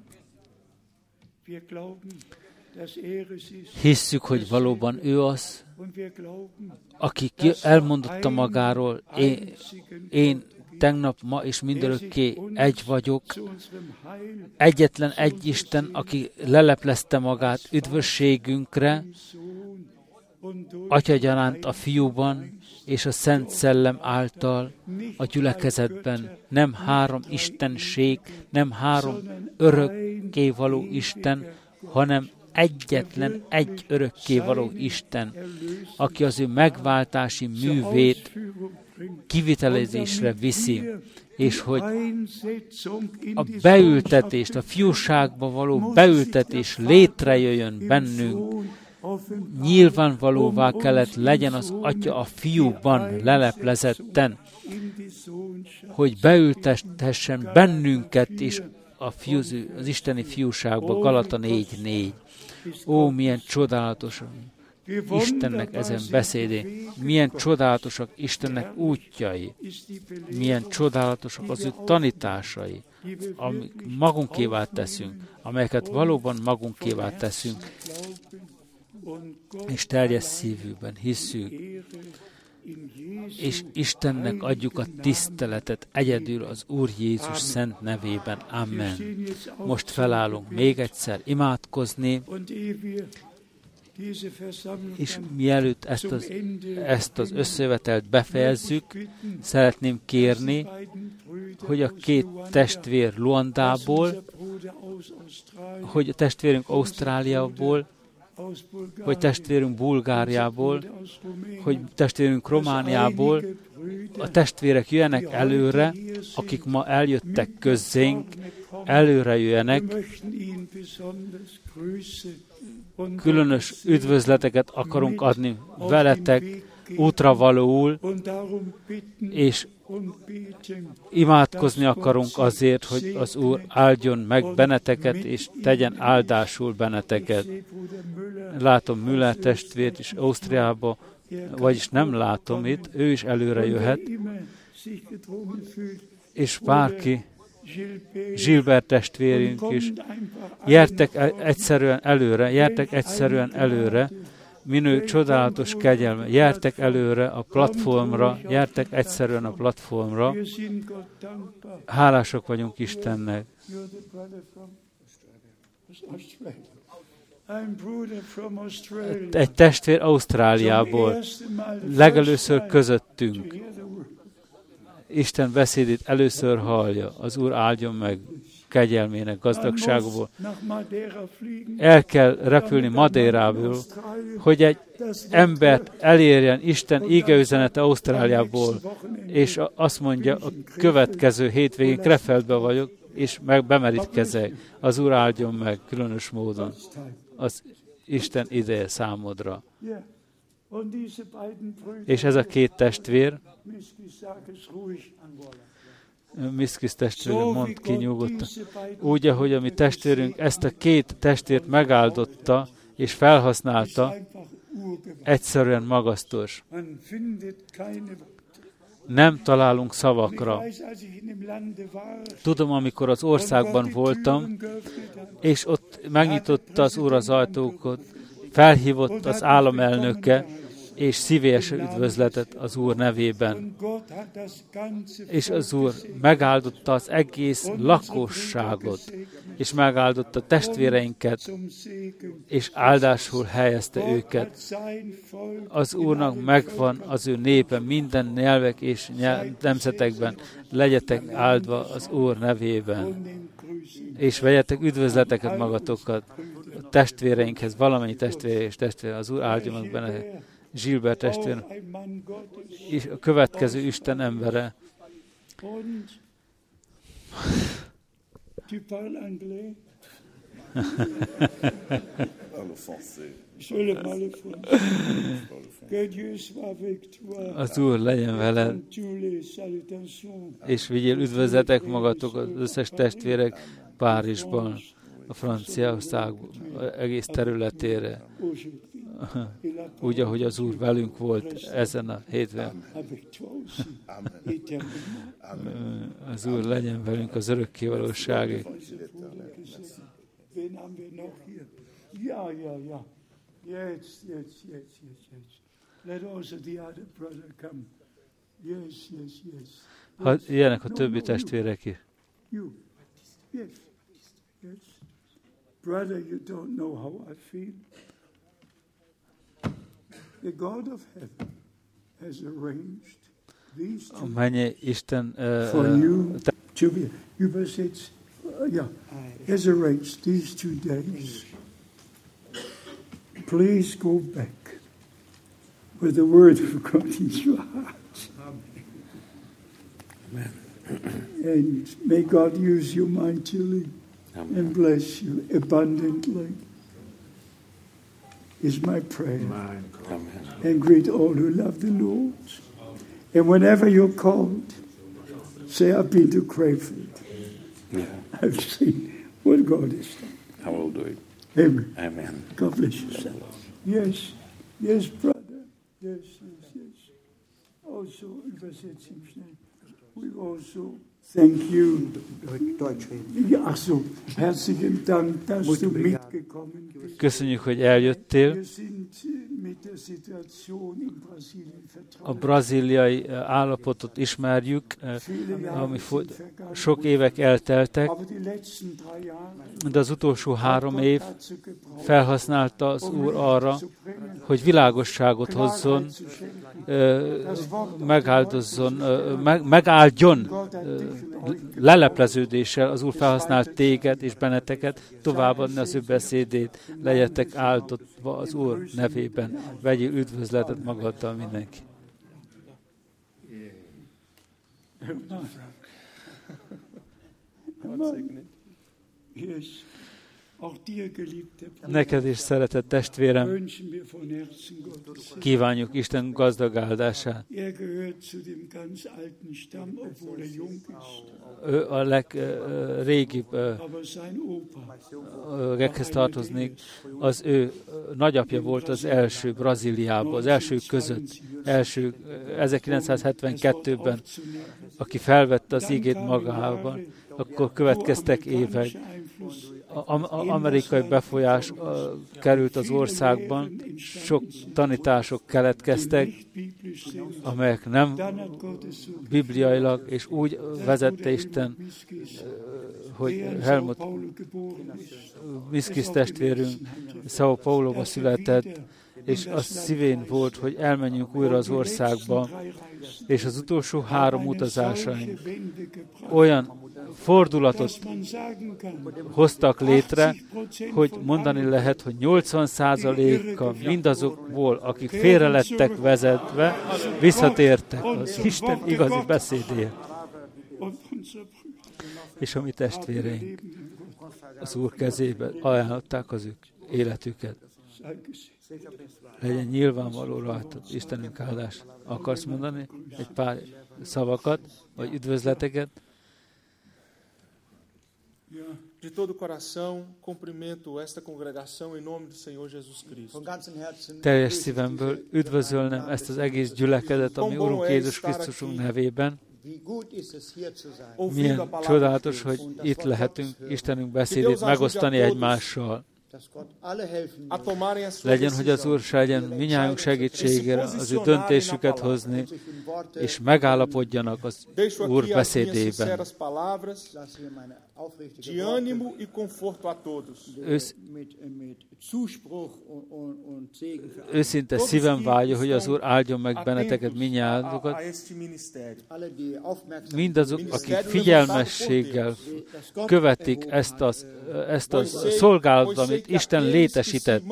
Hisszük, hogy valóban ő az, aki elmondotta magáról, én, én tegnap, ma és mindörökké egy vagyok, egyetlen egy Isten, aki leleplezte magát üdvösségünkre, Atyagyanánt a Fiúban és a Szent Szellem által a gyülekezetben. Nem három istenség, nem három örökkévaló Isten, hanem egyetlen egy örökkévaló Isten, aki az ő megváltási művét kivitelezésre viszi, és hogy a beültetést, a fiúságba való beültetés létrejöjjön bennünk, nyilvánvalóvá kellett legyen az Atya a fiúban leleplezetten, hogy beültethessen bennünket is a fiúz, az isteni fiúságba, Galata négy négy. Ó, milyen csodálatos Istennek ezen beszédé, milyen csodálatosak Istennek útjai, milyen csodálatosak az ő tanításai, amik magunkévá teszünk, amelyeket valóban magunkévá teszünk, és teljes szívűben hiszünk, és Istennek adjuk a tiszteletet egyedül az Úr Jézus szent nevében. Amen. Most felállunk még egyszer imádkozni, és mielőtt ezt az, ezt az összejövetelt befejezzük, szeretném kérni, hogy a két testvér Luandából, hogy a testvérünk Ausztráliából, hogy testvérünk Bulgáriából, hogy testvérünk Romániából, a testvérek jöjjenek előre, akik ma eljöttek közzénk, előre jöjjenek, különös üdvözleteket akarunk adni veletek útravalóul, és imádkozni akarunk azért, hogy az Úr áldjon meg benneteket, és tegyen áldásul benneteket. Látom Müller testvért is Ausztriába, vagyis nem látom itt, ő is előre jöhet, és bárki, Gilbert testvérünk is, gyertek egyszerűen előre, gyertek egyszerűen előre, minő csodálatos kegyelme, gyertek előre a platformra, gyertek egyszerűen a platformra. Hálások vagyunk Istennek. Egy testvér Ausztráliából, legelőször közöttünk. Isten beszédét először hallja, az Úr áldjon meg kegyelmének gazdagságából. El kell repülni Madeirából, hogy egy embert elérjen Isten ígeüzenete Ausztráliából, és azt mondja, a következő hétvégén Krefeldben vagyok, és meg bemerítkezek. Az Úr áldjon meg különös módon az Isten ideje számodra. És ez a két testvér, Miszkis testvér, mondd ki nyugodtan. Úgy, ahogy a mi testvérünk ezt a két testvért megáldotta, és felhasználta, egyszerűen magasztos. Nem találunk szavakra. Tudom, amikor az országban voltam, és ott megnyitotta az Úr az ajtókat, felhívott az államelnöke, és szívélyes üdvözletet az Úr nevében. És az Úr megáldotta az egész lakosságot, és megáldotta testvéreinket, és áldásul helyezte őket. Az Úrnak megvan az ő népe minden nyelvek és nemzetekben. Legyetek áldva az Úr nevében. És vegyetek üdvözleteket magatokat a testvéreinkhez, valamennyi testvére és testvére. Az Úr áldja meg benne. Gilbert testvér, és a következő Isten embere. Az Úr legyen veled, és vigyél üdvözletek magatok az összes testvérek Párizsban, a Franciaország egész területére. Úgy, ahogy az Úr velünk volt ezen a hétven. Az Úr legyen velünk az örökkévalóságig. Ha ilyenek a többi testvérek is. Brother, you don't know how I feel. The God of heaven has arranged these two a mennyi Isten uh, for you to be. Übersetzt, uh, yeah, has arranged these two days. Please go back with the word of God in your heart. And may God use you mightily and bless you abundantly, is my prayer. Amen. And greet all who love the Lord. And whenever you're called, say, I've been to Crayford. Yeah. I've seen what God has done. I will do it. Amen. Amen. God bless you, sir. Yes, yes, brother. Yes, yes, yes. Also, Übersetzung schnell. We also thank you. Deutsch reden. Ja, ach so, herzlichen Dank, dass du mitgekommen bist. Köszönjük, hogy eljöttél. A brazíliai állapotot ismerjük, ami sok évek elteltek, de az utolsó három év felhasználta az Úr arra, hogy világosságot hozzon, megáldozzon, meg, megáldjon lelepleződéssel. Az Úr felhasznált téged és benneteket továbbadni az ő beszédét, legyetek áldozva az Úr nevében. Vegyél üdvözletet magaddal mindenki. Neked is, szeretett testvérem, kívánjuk Isten gazdag áldását. Ő a legrégibb rekhez tartoznék. Az ő nagyapja volt az első Brazíliában, az első között, első ezerkilencszázhetvenkettőben, aki felvette az igét magában. Akkor következtek évek. A amerikai befolyás uh, került az országban, sok tanítások keletkeztek, amelyek nem bibliailag, és úgy vezette Isten, uh, hogy Helmut Miszkis testvérünk São Pauloba született, és az szívén volt, hogy elmenjünk újra az országba, és az utolsó három utazásaink olyan fordulatot hoztak létre, hogy mondani lehet, hogy nyolcvan százaléka mindazokból, akik félre lettek vezetve, visszatértek az Isten igazi beszédéhez. És a mi testvéreink az Úr kezébe ajánlották az ő életüket. Legyen nyilvánvaló rajtad, Istenünk áldás. Akarsz mondani egy pár szavakat, vagy üdvözleteket? De todo coração, cumprimento esta congregação em nome do Senhor Jesus Cristo. Teljes szívemből üdvözölnem ezt az egész gyülekedet, ami Urunk Jézus Krisztusunk nevében. Milyen csodálatos, hogy itt lehetünk Istenünk beszédét megosztani egymással. Legyen, hogy az Úr legyen minnyájunk segítségére az ő döntésüket hozni, és megállapodjanak az Úr beszédében. Ősz, őszinte szívem vágya, hogy az Úr áldjon meg benneteket minnyájatokat. Mindazok, akik figyelmességgel követik ezt a, ezt a szolgálatot, amit Isten létesített.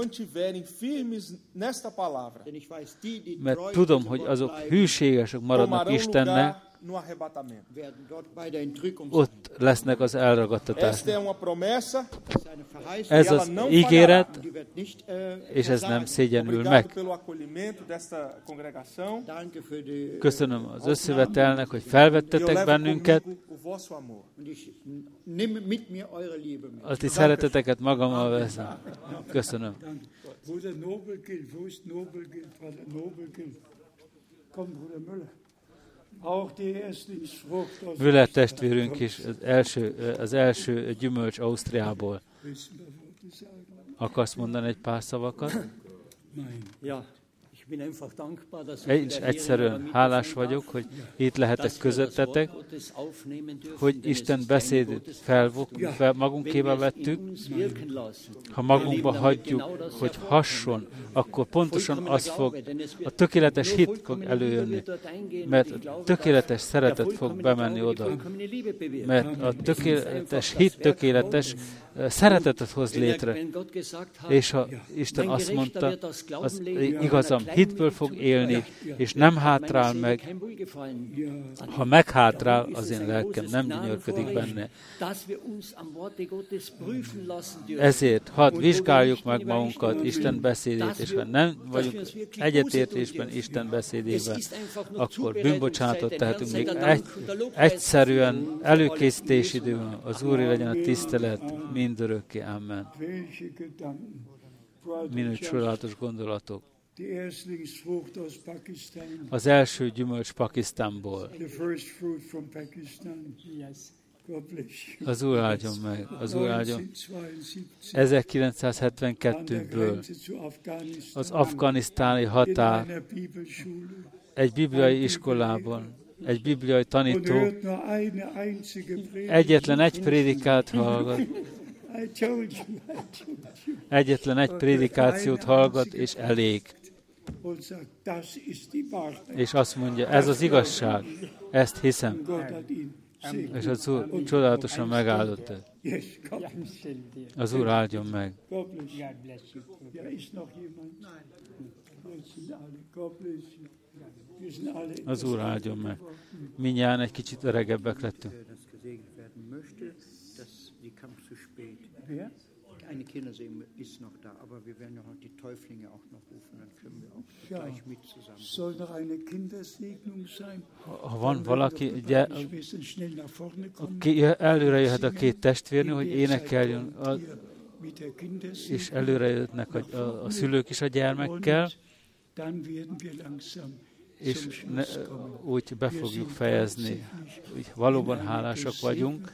Mert tudom, hogy azok hűségesek maradnak Istennek, ott lesznek az elragadtatásnak. Ez az ígéret, és ez nem szégyenül meg. Köszönöm az összevetelnek, hogy felvettetek bennünket. A ti szereteteket magammal veszem. Köszönöm. Müller testvérünk is az első, az első gyümölcs Ausztriából. Akarsz mondani egy pár szavakat? Én egyszerűen hálás vagyok, hogy itt lehetek közöttetek, hogy Isten beszédét fel, fel magunkébe vettük. Ha magunkba hagyjuk, hogy hasson, akkor pontosan az fog, a tökéletes hit fog előjönni, mert a tökéletes szeretet fog bemenni oda, mert a tökéletes hit tökéletes szeretetet hoz létre. És ha Isten azt mondta, az igazam, hitből fog élni, és nem hátrál meg. Ha meghátrál, az én lelkem nem gyönyörködik benne. Ezért hadd vizsgáljuk meg magunkat Isten beszédét, és ha nem vagyunk egyetértésben Isten beszédében, akkor bűnbocsánatot tehetünk. Még egy, egyszerűen előkészítés időn az Úré legyen a tisztelet mindörökké. Amen. Minő csodálatos gondolatok. Az első gyümölcs Pakisztánból. Az Úr áldjon meg, az Úr áldjon. ezerkilencszázhetvenkettőből az afganisztáni határ egy bibliai iskolában, egy bibliai tanító egyetlen egy prédikát hallgat, egyetlen egy prédikációt hallgat, és elég. És azt mondja, ez az igazság, ezt hiszem. És az Úr csodálatosan megáldotta. Az Úr áldjon meg. Az Úr áldjon meg. Mindjárt egy kicsit öregebbek lettünk. Eine Kindersee ist noch da, aber wir werden ja heute die Täuflinge auch noch rufen, dann können wir auch gleich mit zusammen. Soll noch eine Kindersegnung sein? Ha van valaki, ugye, előre jöhet a két testvérnő, hogy énekeljön, a, és előre jöhetnek a, a, a szülők is a gyermekkel, és ne, úgy be fogjuk fejezni, hogy valóban hálásak vagyunk,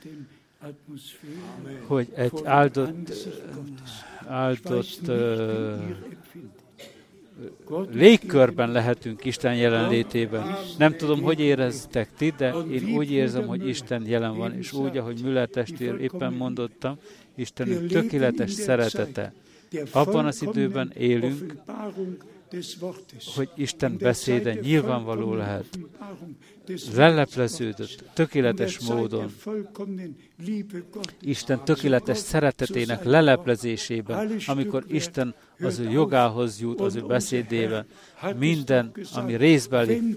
hogy egy áldott, áldott uh, légkörben lehetünk Isten jelenlétében. Nem tudom, hogy éreztek ti, de én úgy érzem, hogy Isten jelen van, és úgy, ahogy Müller testvér éppen mondottam, Istenünk tökéletes szeretete. Abban az időben élünk, hogy Isten beszéde nyilvánvaló lehet, lelepleződött, tökéletes módon. Isten tökéletes szeretetének leleplezésében, amikor Isten az ő jogához jut, az ő beszédében, minden, ami részbeli,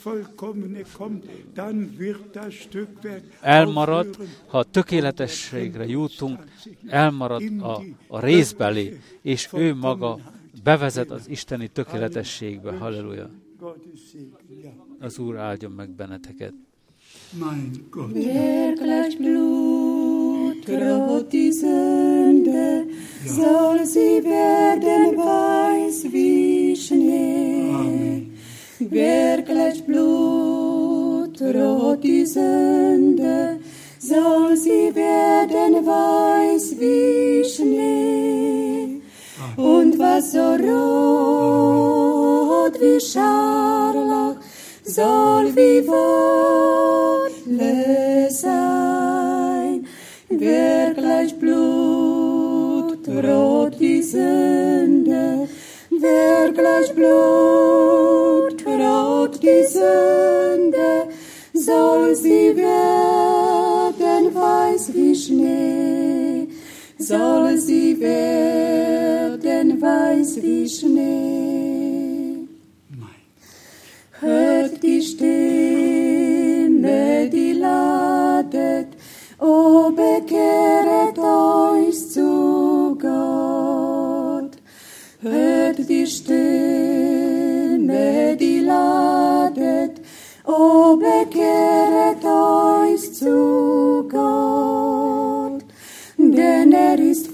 elmarad, ha a tökéletességre jutunk, elmarad a, a részbeli, és ő maga bevezet az isteni tökéletességbe. Halleluja! Az Úr áldjon meg benneteket. Wirklich Blut rot die Sünde, soll sie werden weiß wie Schnee. Wirklich Blut rot die Sünde, soll sie werden weiß wie Schnee. Und was so rot wie Scharlach, soll wie Wolle sein. Wirklich blutrot die Sünde, wirklich blutrot die Sünde, soll sie werden weiß wie Schnee, soll sie werden weiß wie Schnee. Hört die Stimme, die ladet, o bekehret euch zu Gott. Hört die Stimme, die ladet, o bekehret euch zu Gott. Denn er ist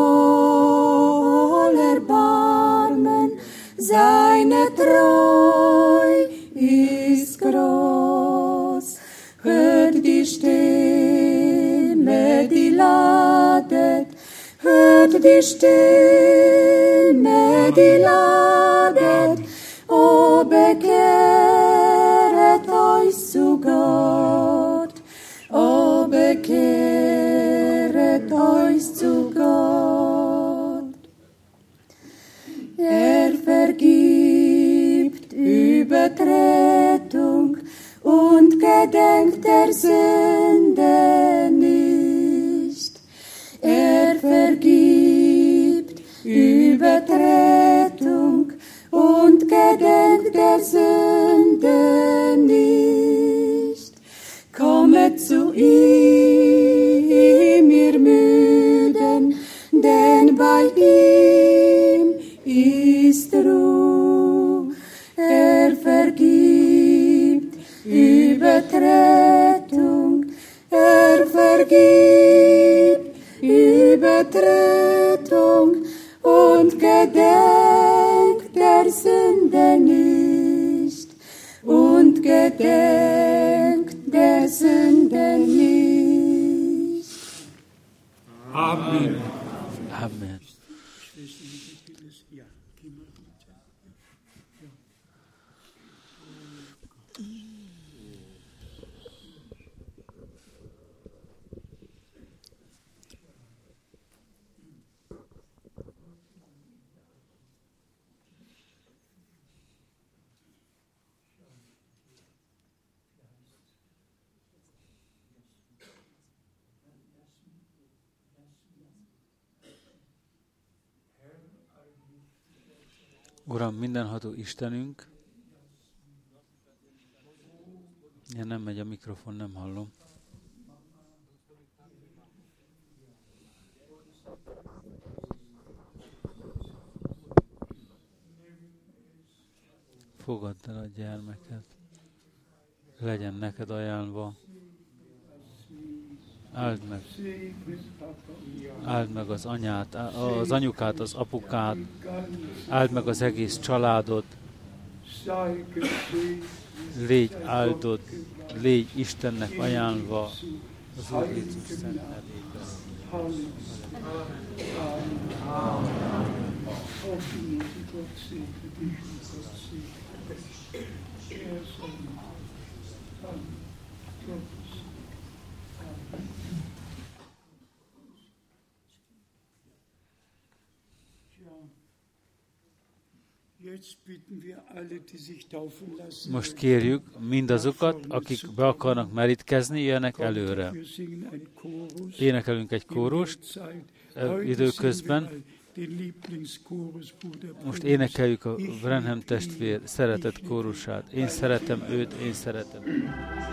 voll Erbarmen, seine Treu ist groß. Hört die Stimme, die ladet, hört die Stimme, die ladet, o bekehret euch zu Gott, o bekehret euch zu Gott. Er vergibt Übertretung und gedenkt der Sünde nicht. Er vergibt Übertretung und gedenkt der Sünden nicht. Kommet zu ihm, ihr Müden, denn bei ihm ist Ruhe. Er vergibt Übertretung, er vergibt Übertretung und gedenkt der Sünde nicht, und gedenkt der Sünde nicht. Amen. Amen. Uram, mindenható Istenünk, ja, nem megy a mikrofon, nem hallom. Fogadd el a gyermeket, legyen neked ajánlva. Áld meg, áld meg az anyát, az anyukát, az apukát, áld meg az egész családod, légy áldott, légy Istennek ajánlva az Úr Jézus szent nevében. Most kérjük mindazokat, akik be akarnak merítkezni, jöjjenek előre. Énekelünk egy kórust időközben. Most énekeljük a Branham testvér szeretett kórusát. Én szeretem őt, én szeretem őt.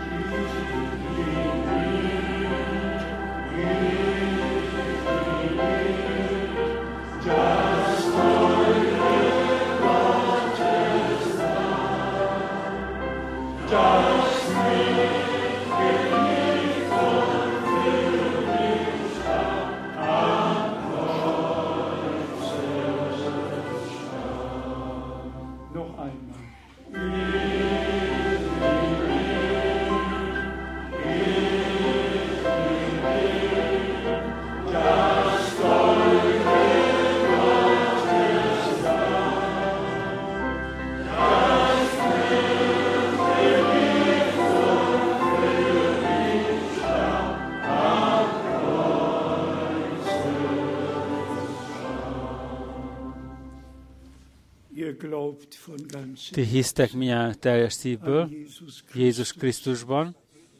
Ti hisztek minnyáján teljes szívből Jézus Krisztusban,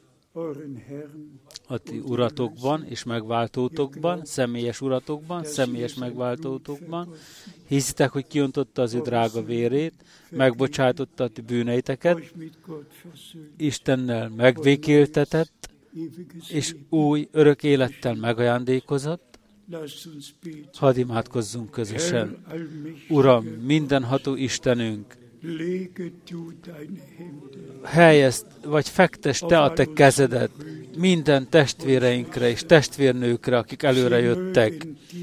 a ti uratokban és megváltótokban, személyes uratokban, személyes megváltótokban. Hiszitek, hogy kiontotta az ő drága vérét, megbocsájtotta a ti bűneiteket, Istennel megvékéltetett, és új örök élettel megajándékozott. Hadd imádkozzunk közösen. Uram, mindenható Istenünk, helyezd, vagy fektesd te a te kezedet minden testvéreinkre és testvérnőkre, akik előre jöttek.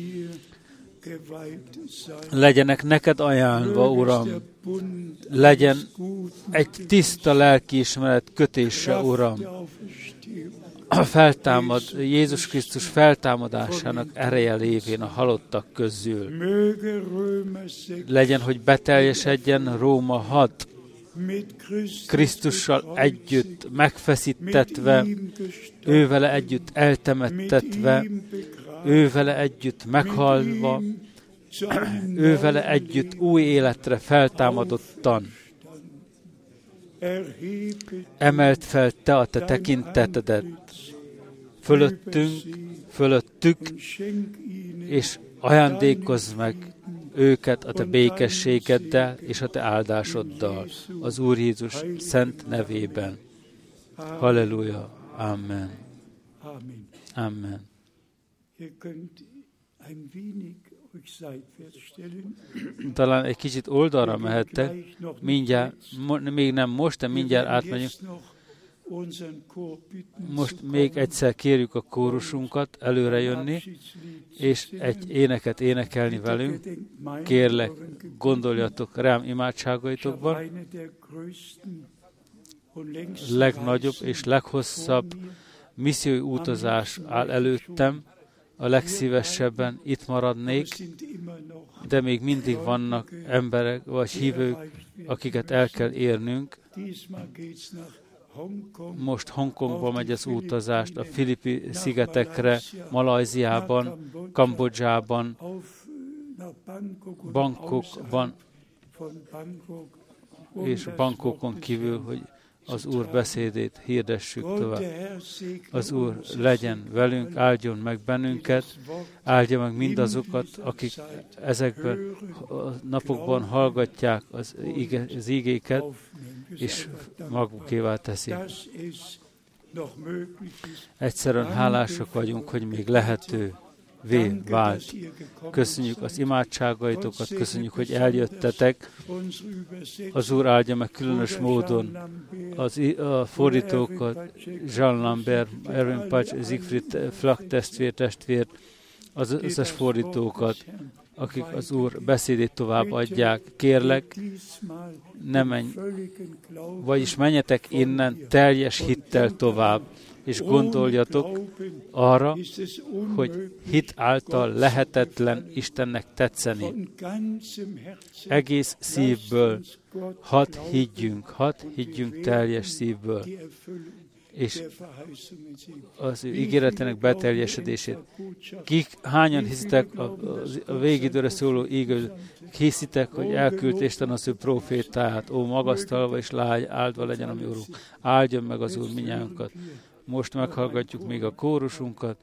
Legyenek neked ajánlva, Uram. Legyen egy tiszta lelkiismeret kötése, Uram. Feltámad, Jézus Krisztus feltámadásának ereje lévén a halottak közül. Legyen, hogy beteljesedjen Róma hat, Krisztussal együtt megfeszítetve, ővele együtt eltemettetve, ővele együtt meghalva, ővele együtt új életre feltámadottan. Emelt fel te a te tekintetedet fölöttünk, fölöttük, és ajándékozz meg őket a te békességeddel és a te áldásoddal. Az Úr Jézus szent nevében. Halleluja. Amen. Amen. Talán egy kicsit oldalra mehettek, mindjárt, még nem most, de mindjárt átmegyünk. Most még egyszer kérjük a kórusunkat előre jönni, és egy éneket énekelni velünk. Kérlek, gondoljatok rám imádságaitokban. Legnagyobb és leghosszabb missziói utazás áll előttem, a legszívesebben itt maradnék, de még mindig vannak emberek vagy hívők, akiket el kell érnünk. Most Hongkongba megy az utazást, a Filippi szigetekre, Malajziában, Kambodzsában, Bangkokban, és Bangkokon kívül, hogy az Úr beszédét hirdessük tovább. Az Úr legyen velünk, áldjon meg bennünket, áldja meg mindazokat, akik ezekben a napokban hallgatják az, ige, az igéket, és magukévá teszik. Egyszerűen hálásak vagyunk, hogy még lehető vé vált. Köszönjük az imádságaitokat, köszönjük, hogy eljöttetek. Az Úr áldja meg különös módon az, a fordítókat, Jean Lambert, Erwin Patch, Siegfried Flak testvér, testvért, az összes fordítókat, akik az Úr beszédét tovább adják. Kérlek, ne menj, vagyis menjetek innen teljes hittel tovább, és gondoljatok arra, hogy hit által lehetetlen Istennek tetszeni. Egész szívből hadd higgyünk, hadd higgyünk teljes szívből, és az ő ígéretének beteljesedését. Kik, hányan hiszitek a, a végidőre szóló ígő, hiszitek, hogy elküldte Isten az ő profétáját, ó, magasztalva és lágy, áldva legyen a mi Úrunk. Áldjon meg az Úr minnyájunkat. Most meghallgatjuk még a kórusunkat.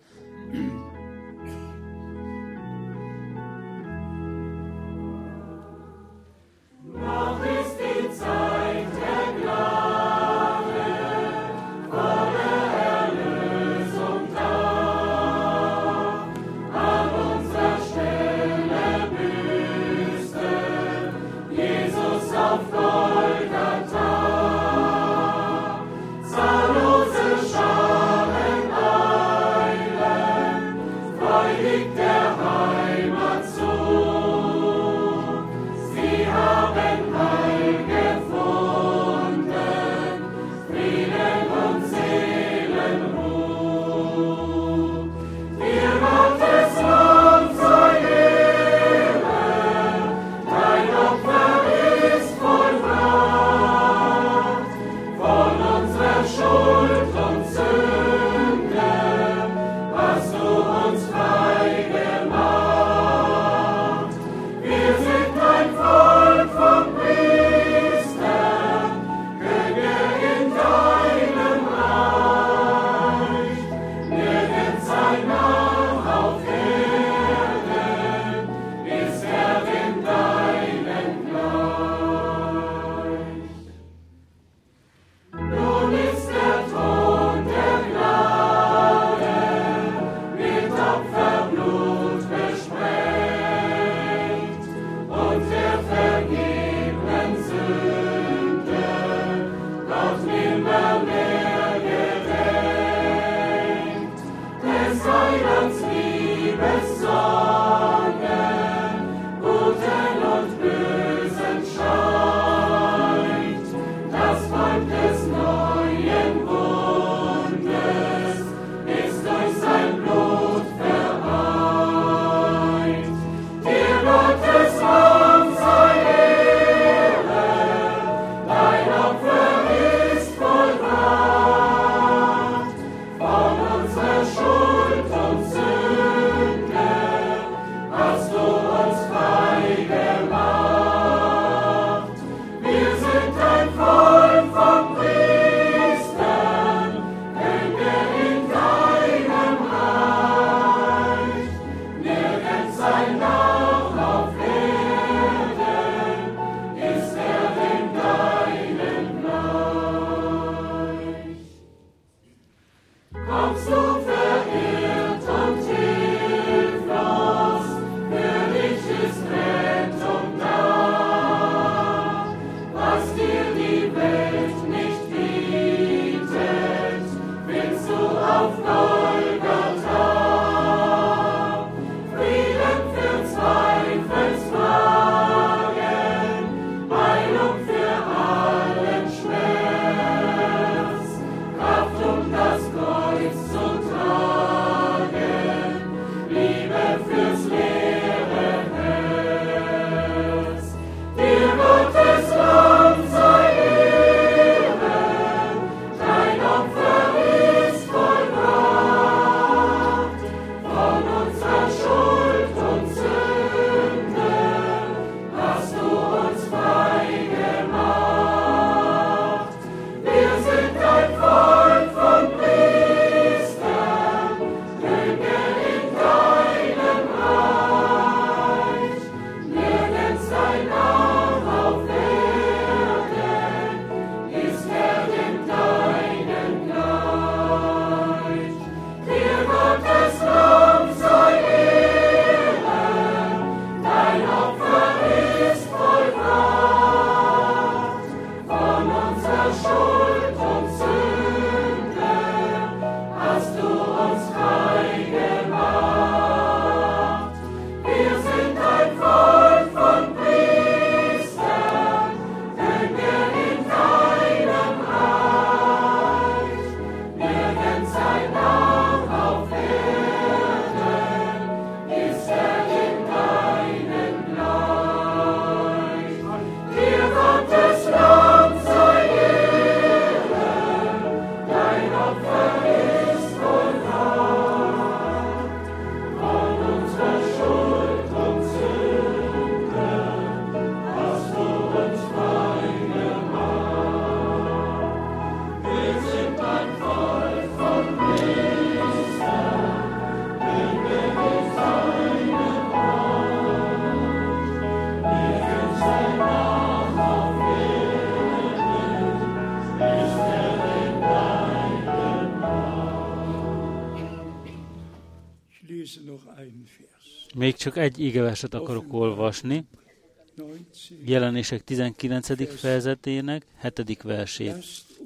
Még csak egy igeverset akarok olvasni. Jelenések tizenkilencedik fejezetének hetedik versét.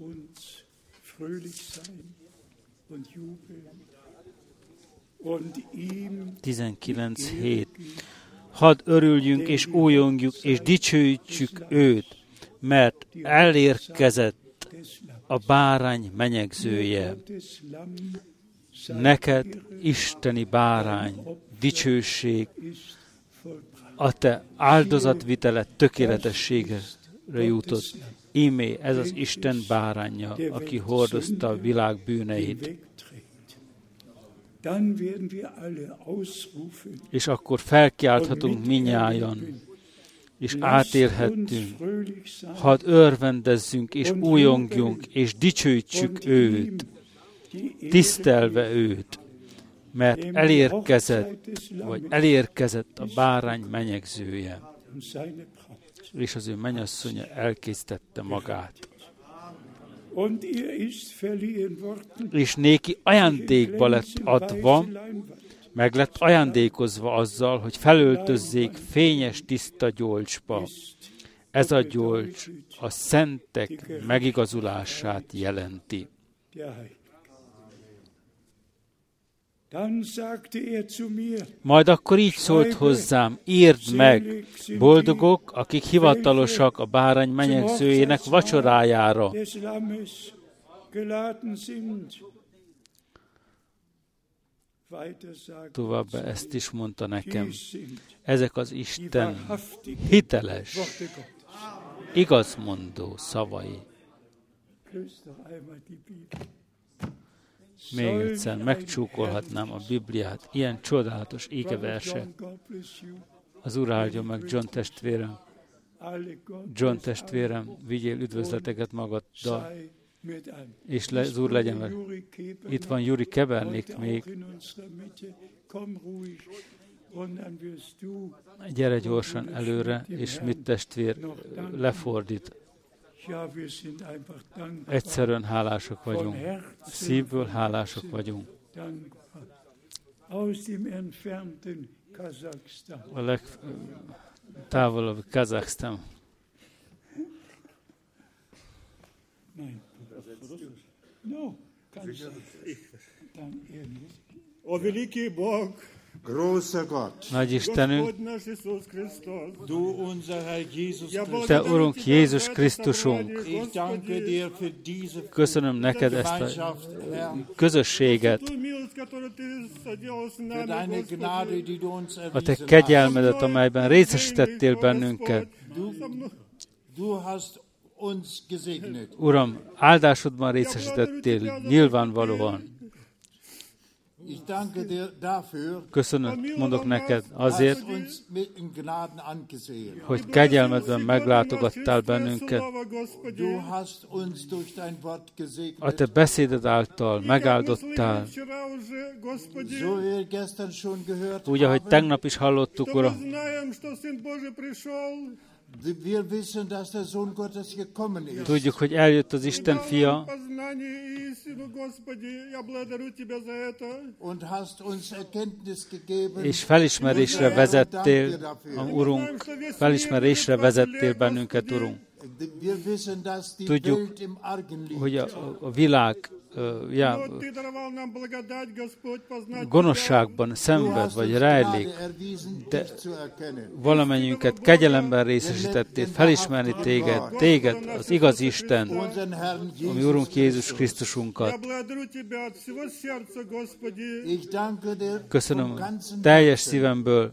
tizenkilenc hét. Hadd örüljünk és újongjuk és dicsőítsük őt, mert elérkezett a bárány menyegzője. Neked, isteni bárány, dicsőség, a te áldozatvitelet tökéletességre jutott. Ímé, ez az Isten báránja, aki hordozta a világ bűneit. És akkor felkiálthatunk minnyájan, és átélhettünk. Hadd örvendezzünk, és újongjunk, és dicsőítsük őt, tisztelve őt, mert elérkezett, vagy elérkezett a bárány menyegzője, és az ő mennyasszonya elkészítette magát. És néki ajándékba lett adva, meg lett ajándékozva azzal, hogy felöltözzék fényes, tiszta gyolcsba. Ez a gyolcs a szentek megigazulását jelenti. Majd akkor így szólt hozzám, írd meg, boldogok, akik hivatalosak a bárány menyegzőjének vacsorájára. Továbbá ezt is mondta nekem. Ezek az Isten hiteles, igazmondó szavai. Még egyszer megcsúkolhatnám a Bibliát, ilyen csodálatos ígeverse. Az Úr áldja meg John testvérem. John testvérem, vigyél üdvözleteket magaddal, és le, az Úr legyen meg. Itt van Juri Kebernik még. Gyere gyorsan előre, és mit testvér lefordít. Egyszerűen hálások vagyunk. Szívből hálások vagyunk. A legtávolabb Kazaksztán. O veliki Bog, großer Gott, Nagy Istenünk, du unser Herr Jesus Christus, Te Urunk Jézus Krisztusunk, ich danke dir für diese köszönöm neked ezt a közösséget, für deine Gnade, die du uns a Te erwiesen kegyelmedet, amelyben részesítettél bennünket. Du, du hast uns gesegnet. Uram, áldásodban részesítettél nyilvánvalóan. Ich danke dir dafür, Köszönöm, mondok neked azért, hast uns mit in Gnaden angesehen. hogy kegyelmedben meglátogattál bennünket. Du hast uns durch dein Wort A gesegnet. Te beszéded által megáldottál. So wie wir gestern schon gehört Úgy, ahogy tegnap is hallottuk, Uram, wir wissen, dass der Sohn Gottes gekommen ist. tudjuk, hogy eljött az Isten fia, Und hast uns Erkenntnis gegeben. és felismerésre vezettél, a Urunk, felismerésre vezettél bennünket, Urunk. Wir wissen, dass die Tudjuk, Welt im Argen liegt. hogy a, a világ uh, ja, gonoszságban szenved, vagy rejlik, de valamennyiünket kegyelemben részesítettél, felismerni téged, téged, az igaz Isten, ami Urunk Jézus Krisztusunkat. Köszönöm teljes szívemből,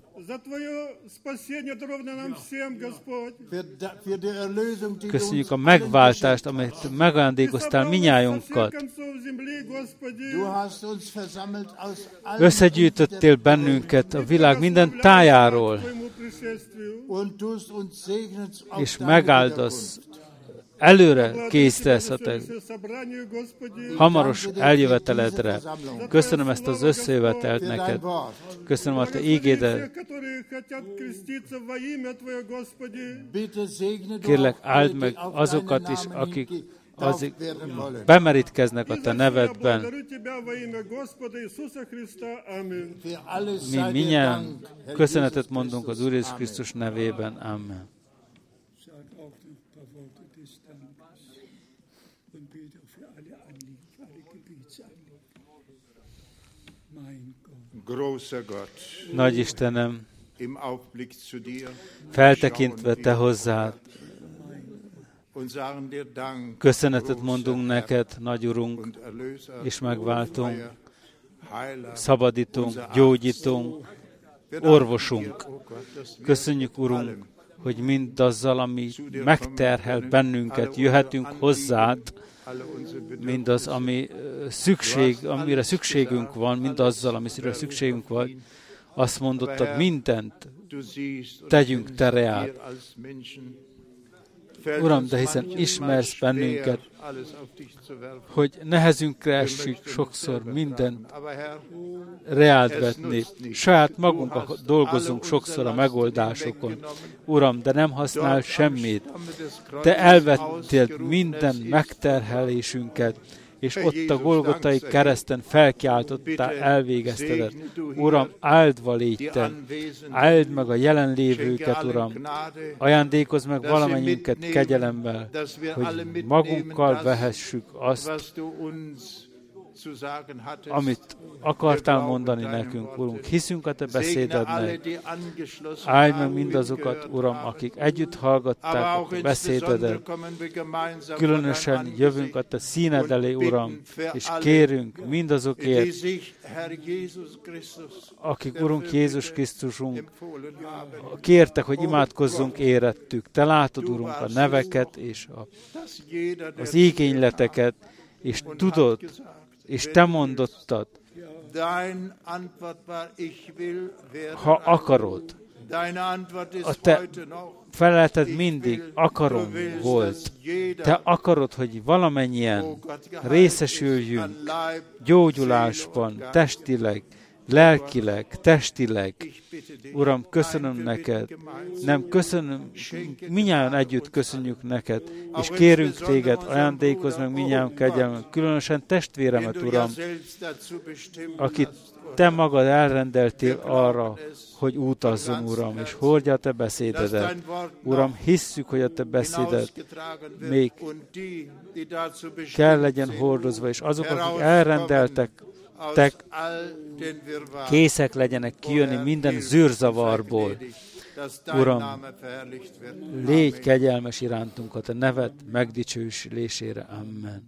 köszönjük a megváltást, amelyet megajándékoztál minnyájunkat. Du hast uns versammelt aus allen Összegyűjtöttél bennünket a világ minden tájáról, und tust uns segnest auf és deine megáldasz, Wiederkunft. előre készítesz a te hamaros eljöveteledre. Köszönöm ezt az összejövetelt Für neked. dein Wort. Köszönöm a te ígédet. Bitte segne du Kérlek, auch áld alle, meg die auf azokat deinen is, Namen akik hin azik getauft werden wollen. bemerítkeznek a te nevedben. Für alles Mi sei dir minnyáján Dank, Herr köszönetet Jesus mondunk az Christus. Úr Jézus Amen. Krisztus nevében. Amen. Sag auch noch ein paar Worte des Dankes und bete für alle Anliegen, für alle Gebetsanliegen. Mein Gott. Großer Gott, Nagy Istenem, im Aufblick zu dir feltekintve te hozzád, und sagen dir Dank, köszönetet mondunk neked, nagy Urunk, und Erlöser, és megváltunk, Befreier, Heiler, szabadítunk, gyógyítunk, orvosunk. Köszönjük, Urunk, hogy mindazzal, ami megterhel bennünket, jöhetünk hozzád, alle unsere mindaz, ami ö, szükség, amire szükségünk van, mindazzal, amire szükségünk van, azt mondottad, mindent Du siehst und tegyünk kennst te reád. wir als Menschen. Fällt Uram, uns de hiszen manchmal ismersz schwer, bennünket, alles auf dich zu werfen. hogy nehezünkre Wir essük möchten sokszor selber mindent tragen. Aber Herr, reád vetni. Saját magunk dolgozunk sokszor a megoldásokon. Uram, de nem használ semmit. Te elvettél minden megterhelésünket, és ott a Golgotai kereszten felkiáltottál, elvégezted. Uram, áldva légy te. Áld meg a jelenlévőket, Uram. Ajándékozz meg valamennyiünket kegyelemmel, hogy magunkkal vehessük azt, was du uns zu sagen hattest, amit akartál mondani nekünk, Urunk. Hiszünk a te segne alle, beszédednek. die angeschlossen Áld meg haben, mindazokat, gehört Uram, haben. akik együtt Aber hallgatták auch a insbesondere beszédedet. kommen wir gemeinsam Különösen vor dein jövünk a Angesicht te színed elé, und Uram, bitten für és alle, kérünk die mindazokért, sich, Herr Jesus Christus, akik, Urunk, Jézus Krisztusunk, empfohlen haben, kértek, hogy imádkozzunk érettük. Te látod, Urunk, a neveket és a, dass jeder, der az igényleteket, és tudod, és te mondottad, dein Antwort war, ich will werden ha akarod. Deine Antwort ist A te heute noch, felelted mindig, akarom volt. Te akarod, hogy valamennyien részesüljünk gyógyulásban, testileg, lelkileg, testileg. Uram, köszönöm neked. Nem, köszönöm, minnyáján együtt köszönjük neked, és kérünk téged, ajándékozz meg minnyáján kegyelmet, különösen testvéremet, Uram, akit te magad elrendeltél arra, hogy utazzon, Uram, és hordja a te beszédedet. Uram, hisszük, hogy a te beszéded még kell legyen hordozva, és azok, akik elrendeltek, tek, készek legyenek kijönni minden zűrzavarból. Uram, légy kegyelmes irántunk a te neved megdicsősülésére. Amen.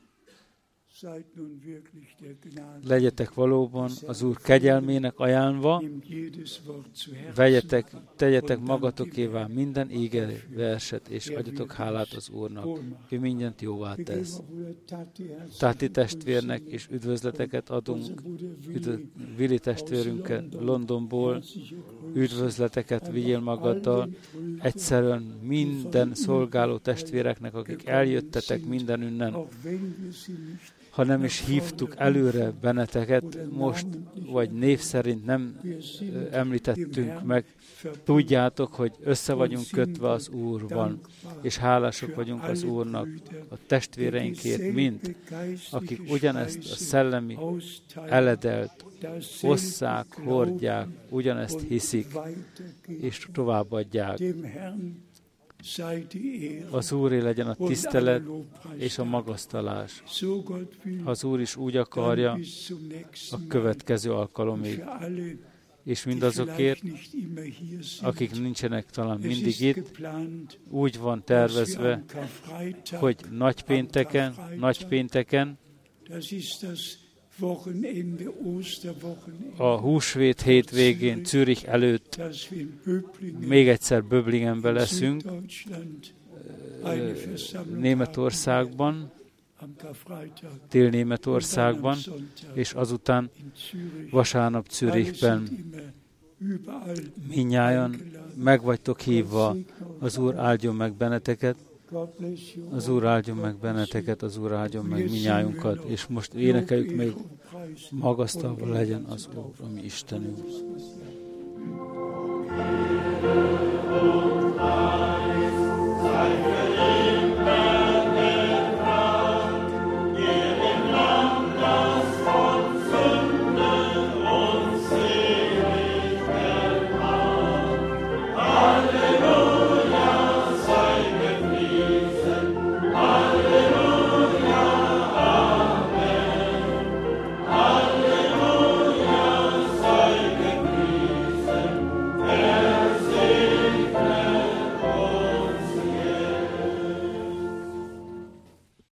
Legyetek valóban az Úr kegyelmének ajánlva, vegyetek, tegyetek magatokévá minden ége verset, és adjatok hálát az Úrnak. Ő mindent jóvá tesz. Táti testvérnek és üdvözleteket adunk, üdv, Vili testvérünket Londonból, üdvözleteket vigyél magaddal, egyszerűen minden szolgáló testvéreknek, akik eljöttetek minden ünnen, ha nem is hívtuk előre benneteket, most vagy név szerint nem említettünk meg, tudjátok, hogy össze vagyunk kötve az Úrban, és hálások vagyunk az Úrnak, a testvéreinkért mind, akik ugyanezt a szellemi eledelt osszák, hordják, ugyanezt hiszik, és továbbadják. Az Úré legyen a tisztelet és a magasztalás. Ha az Úr is úgy akarja, a következő alkalomig. És mindazokért, akik nincsenek talán mindig itt, úgy van tervezve, hogy nagypénteken, nagypénteken, a húsvét hétvégén Zürich előtt még egyszer Böblingenben leszünk, Németországban, Dél-Németországban, és azután vasárnap Zürichben. Mindnyájan meg vagytok hívva, az Úr áldjon meg benneteket, az Úr áldjon meg benneteket, az Úr áldjon meg mindnyájunkat, és most énekeljük még, magasztalva legyen az Úr, a mi Istenünk.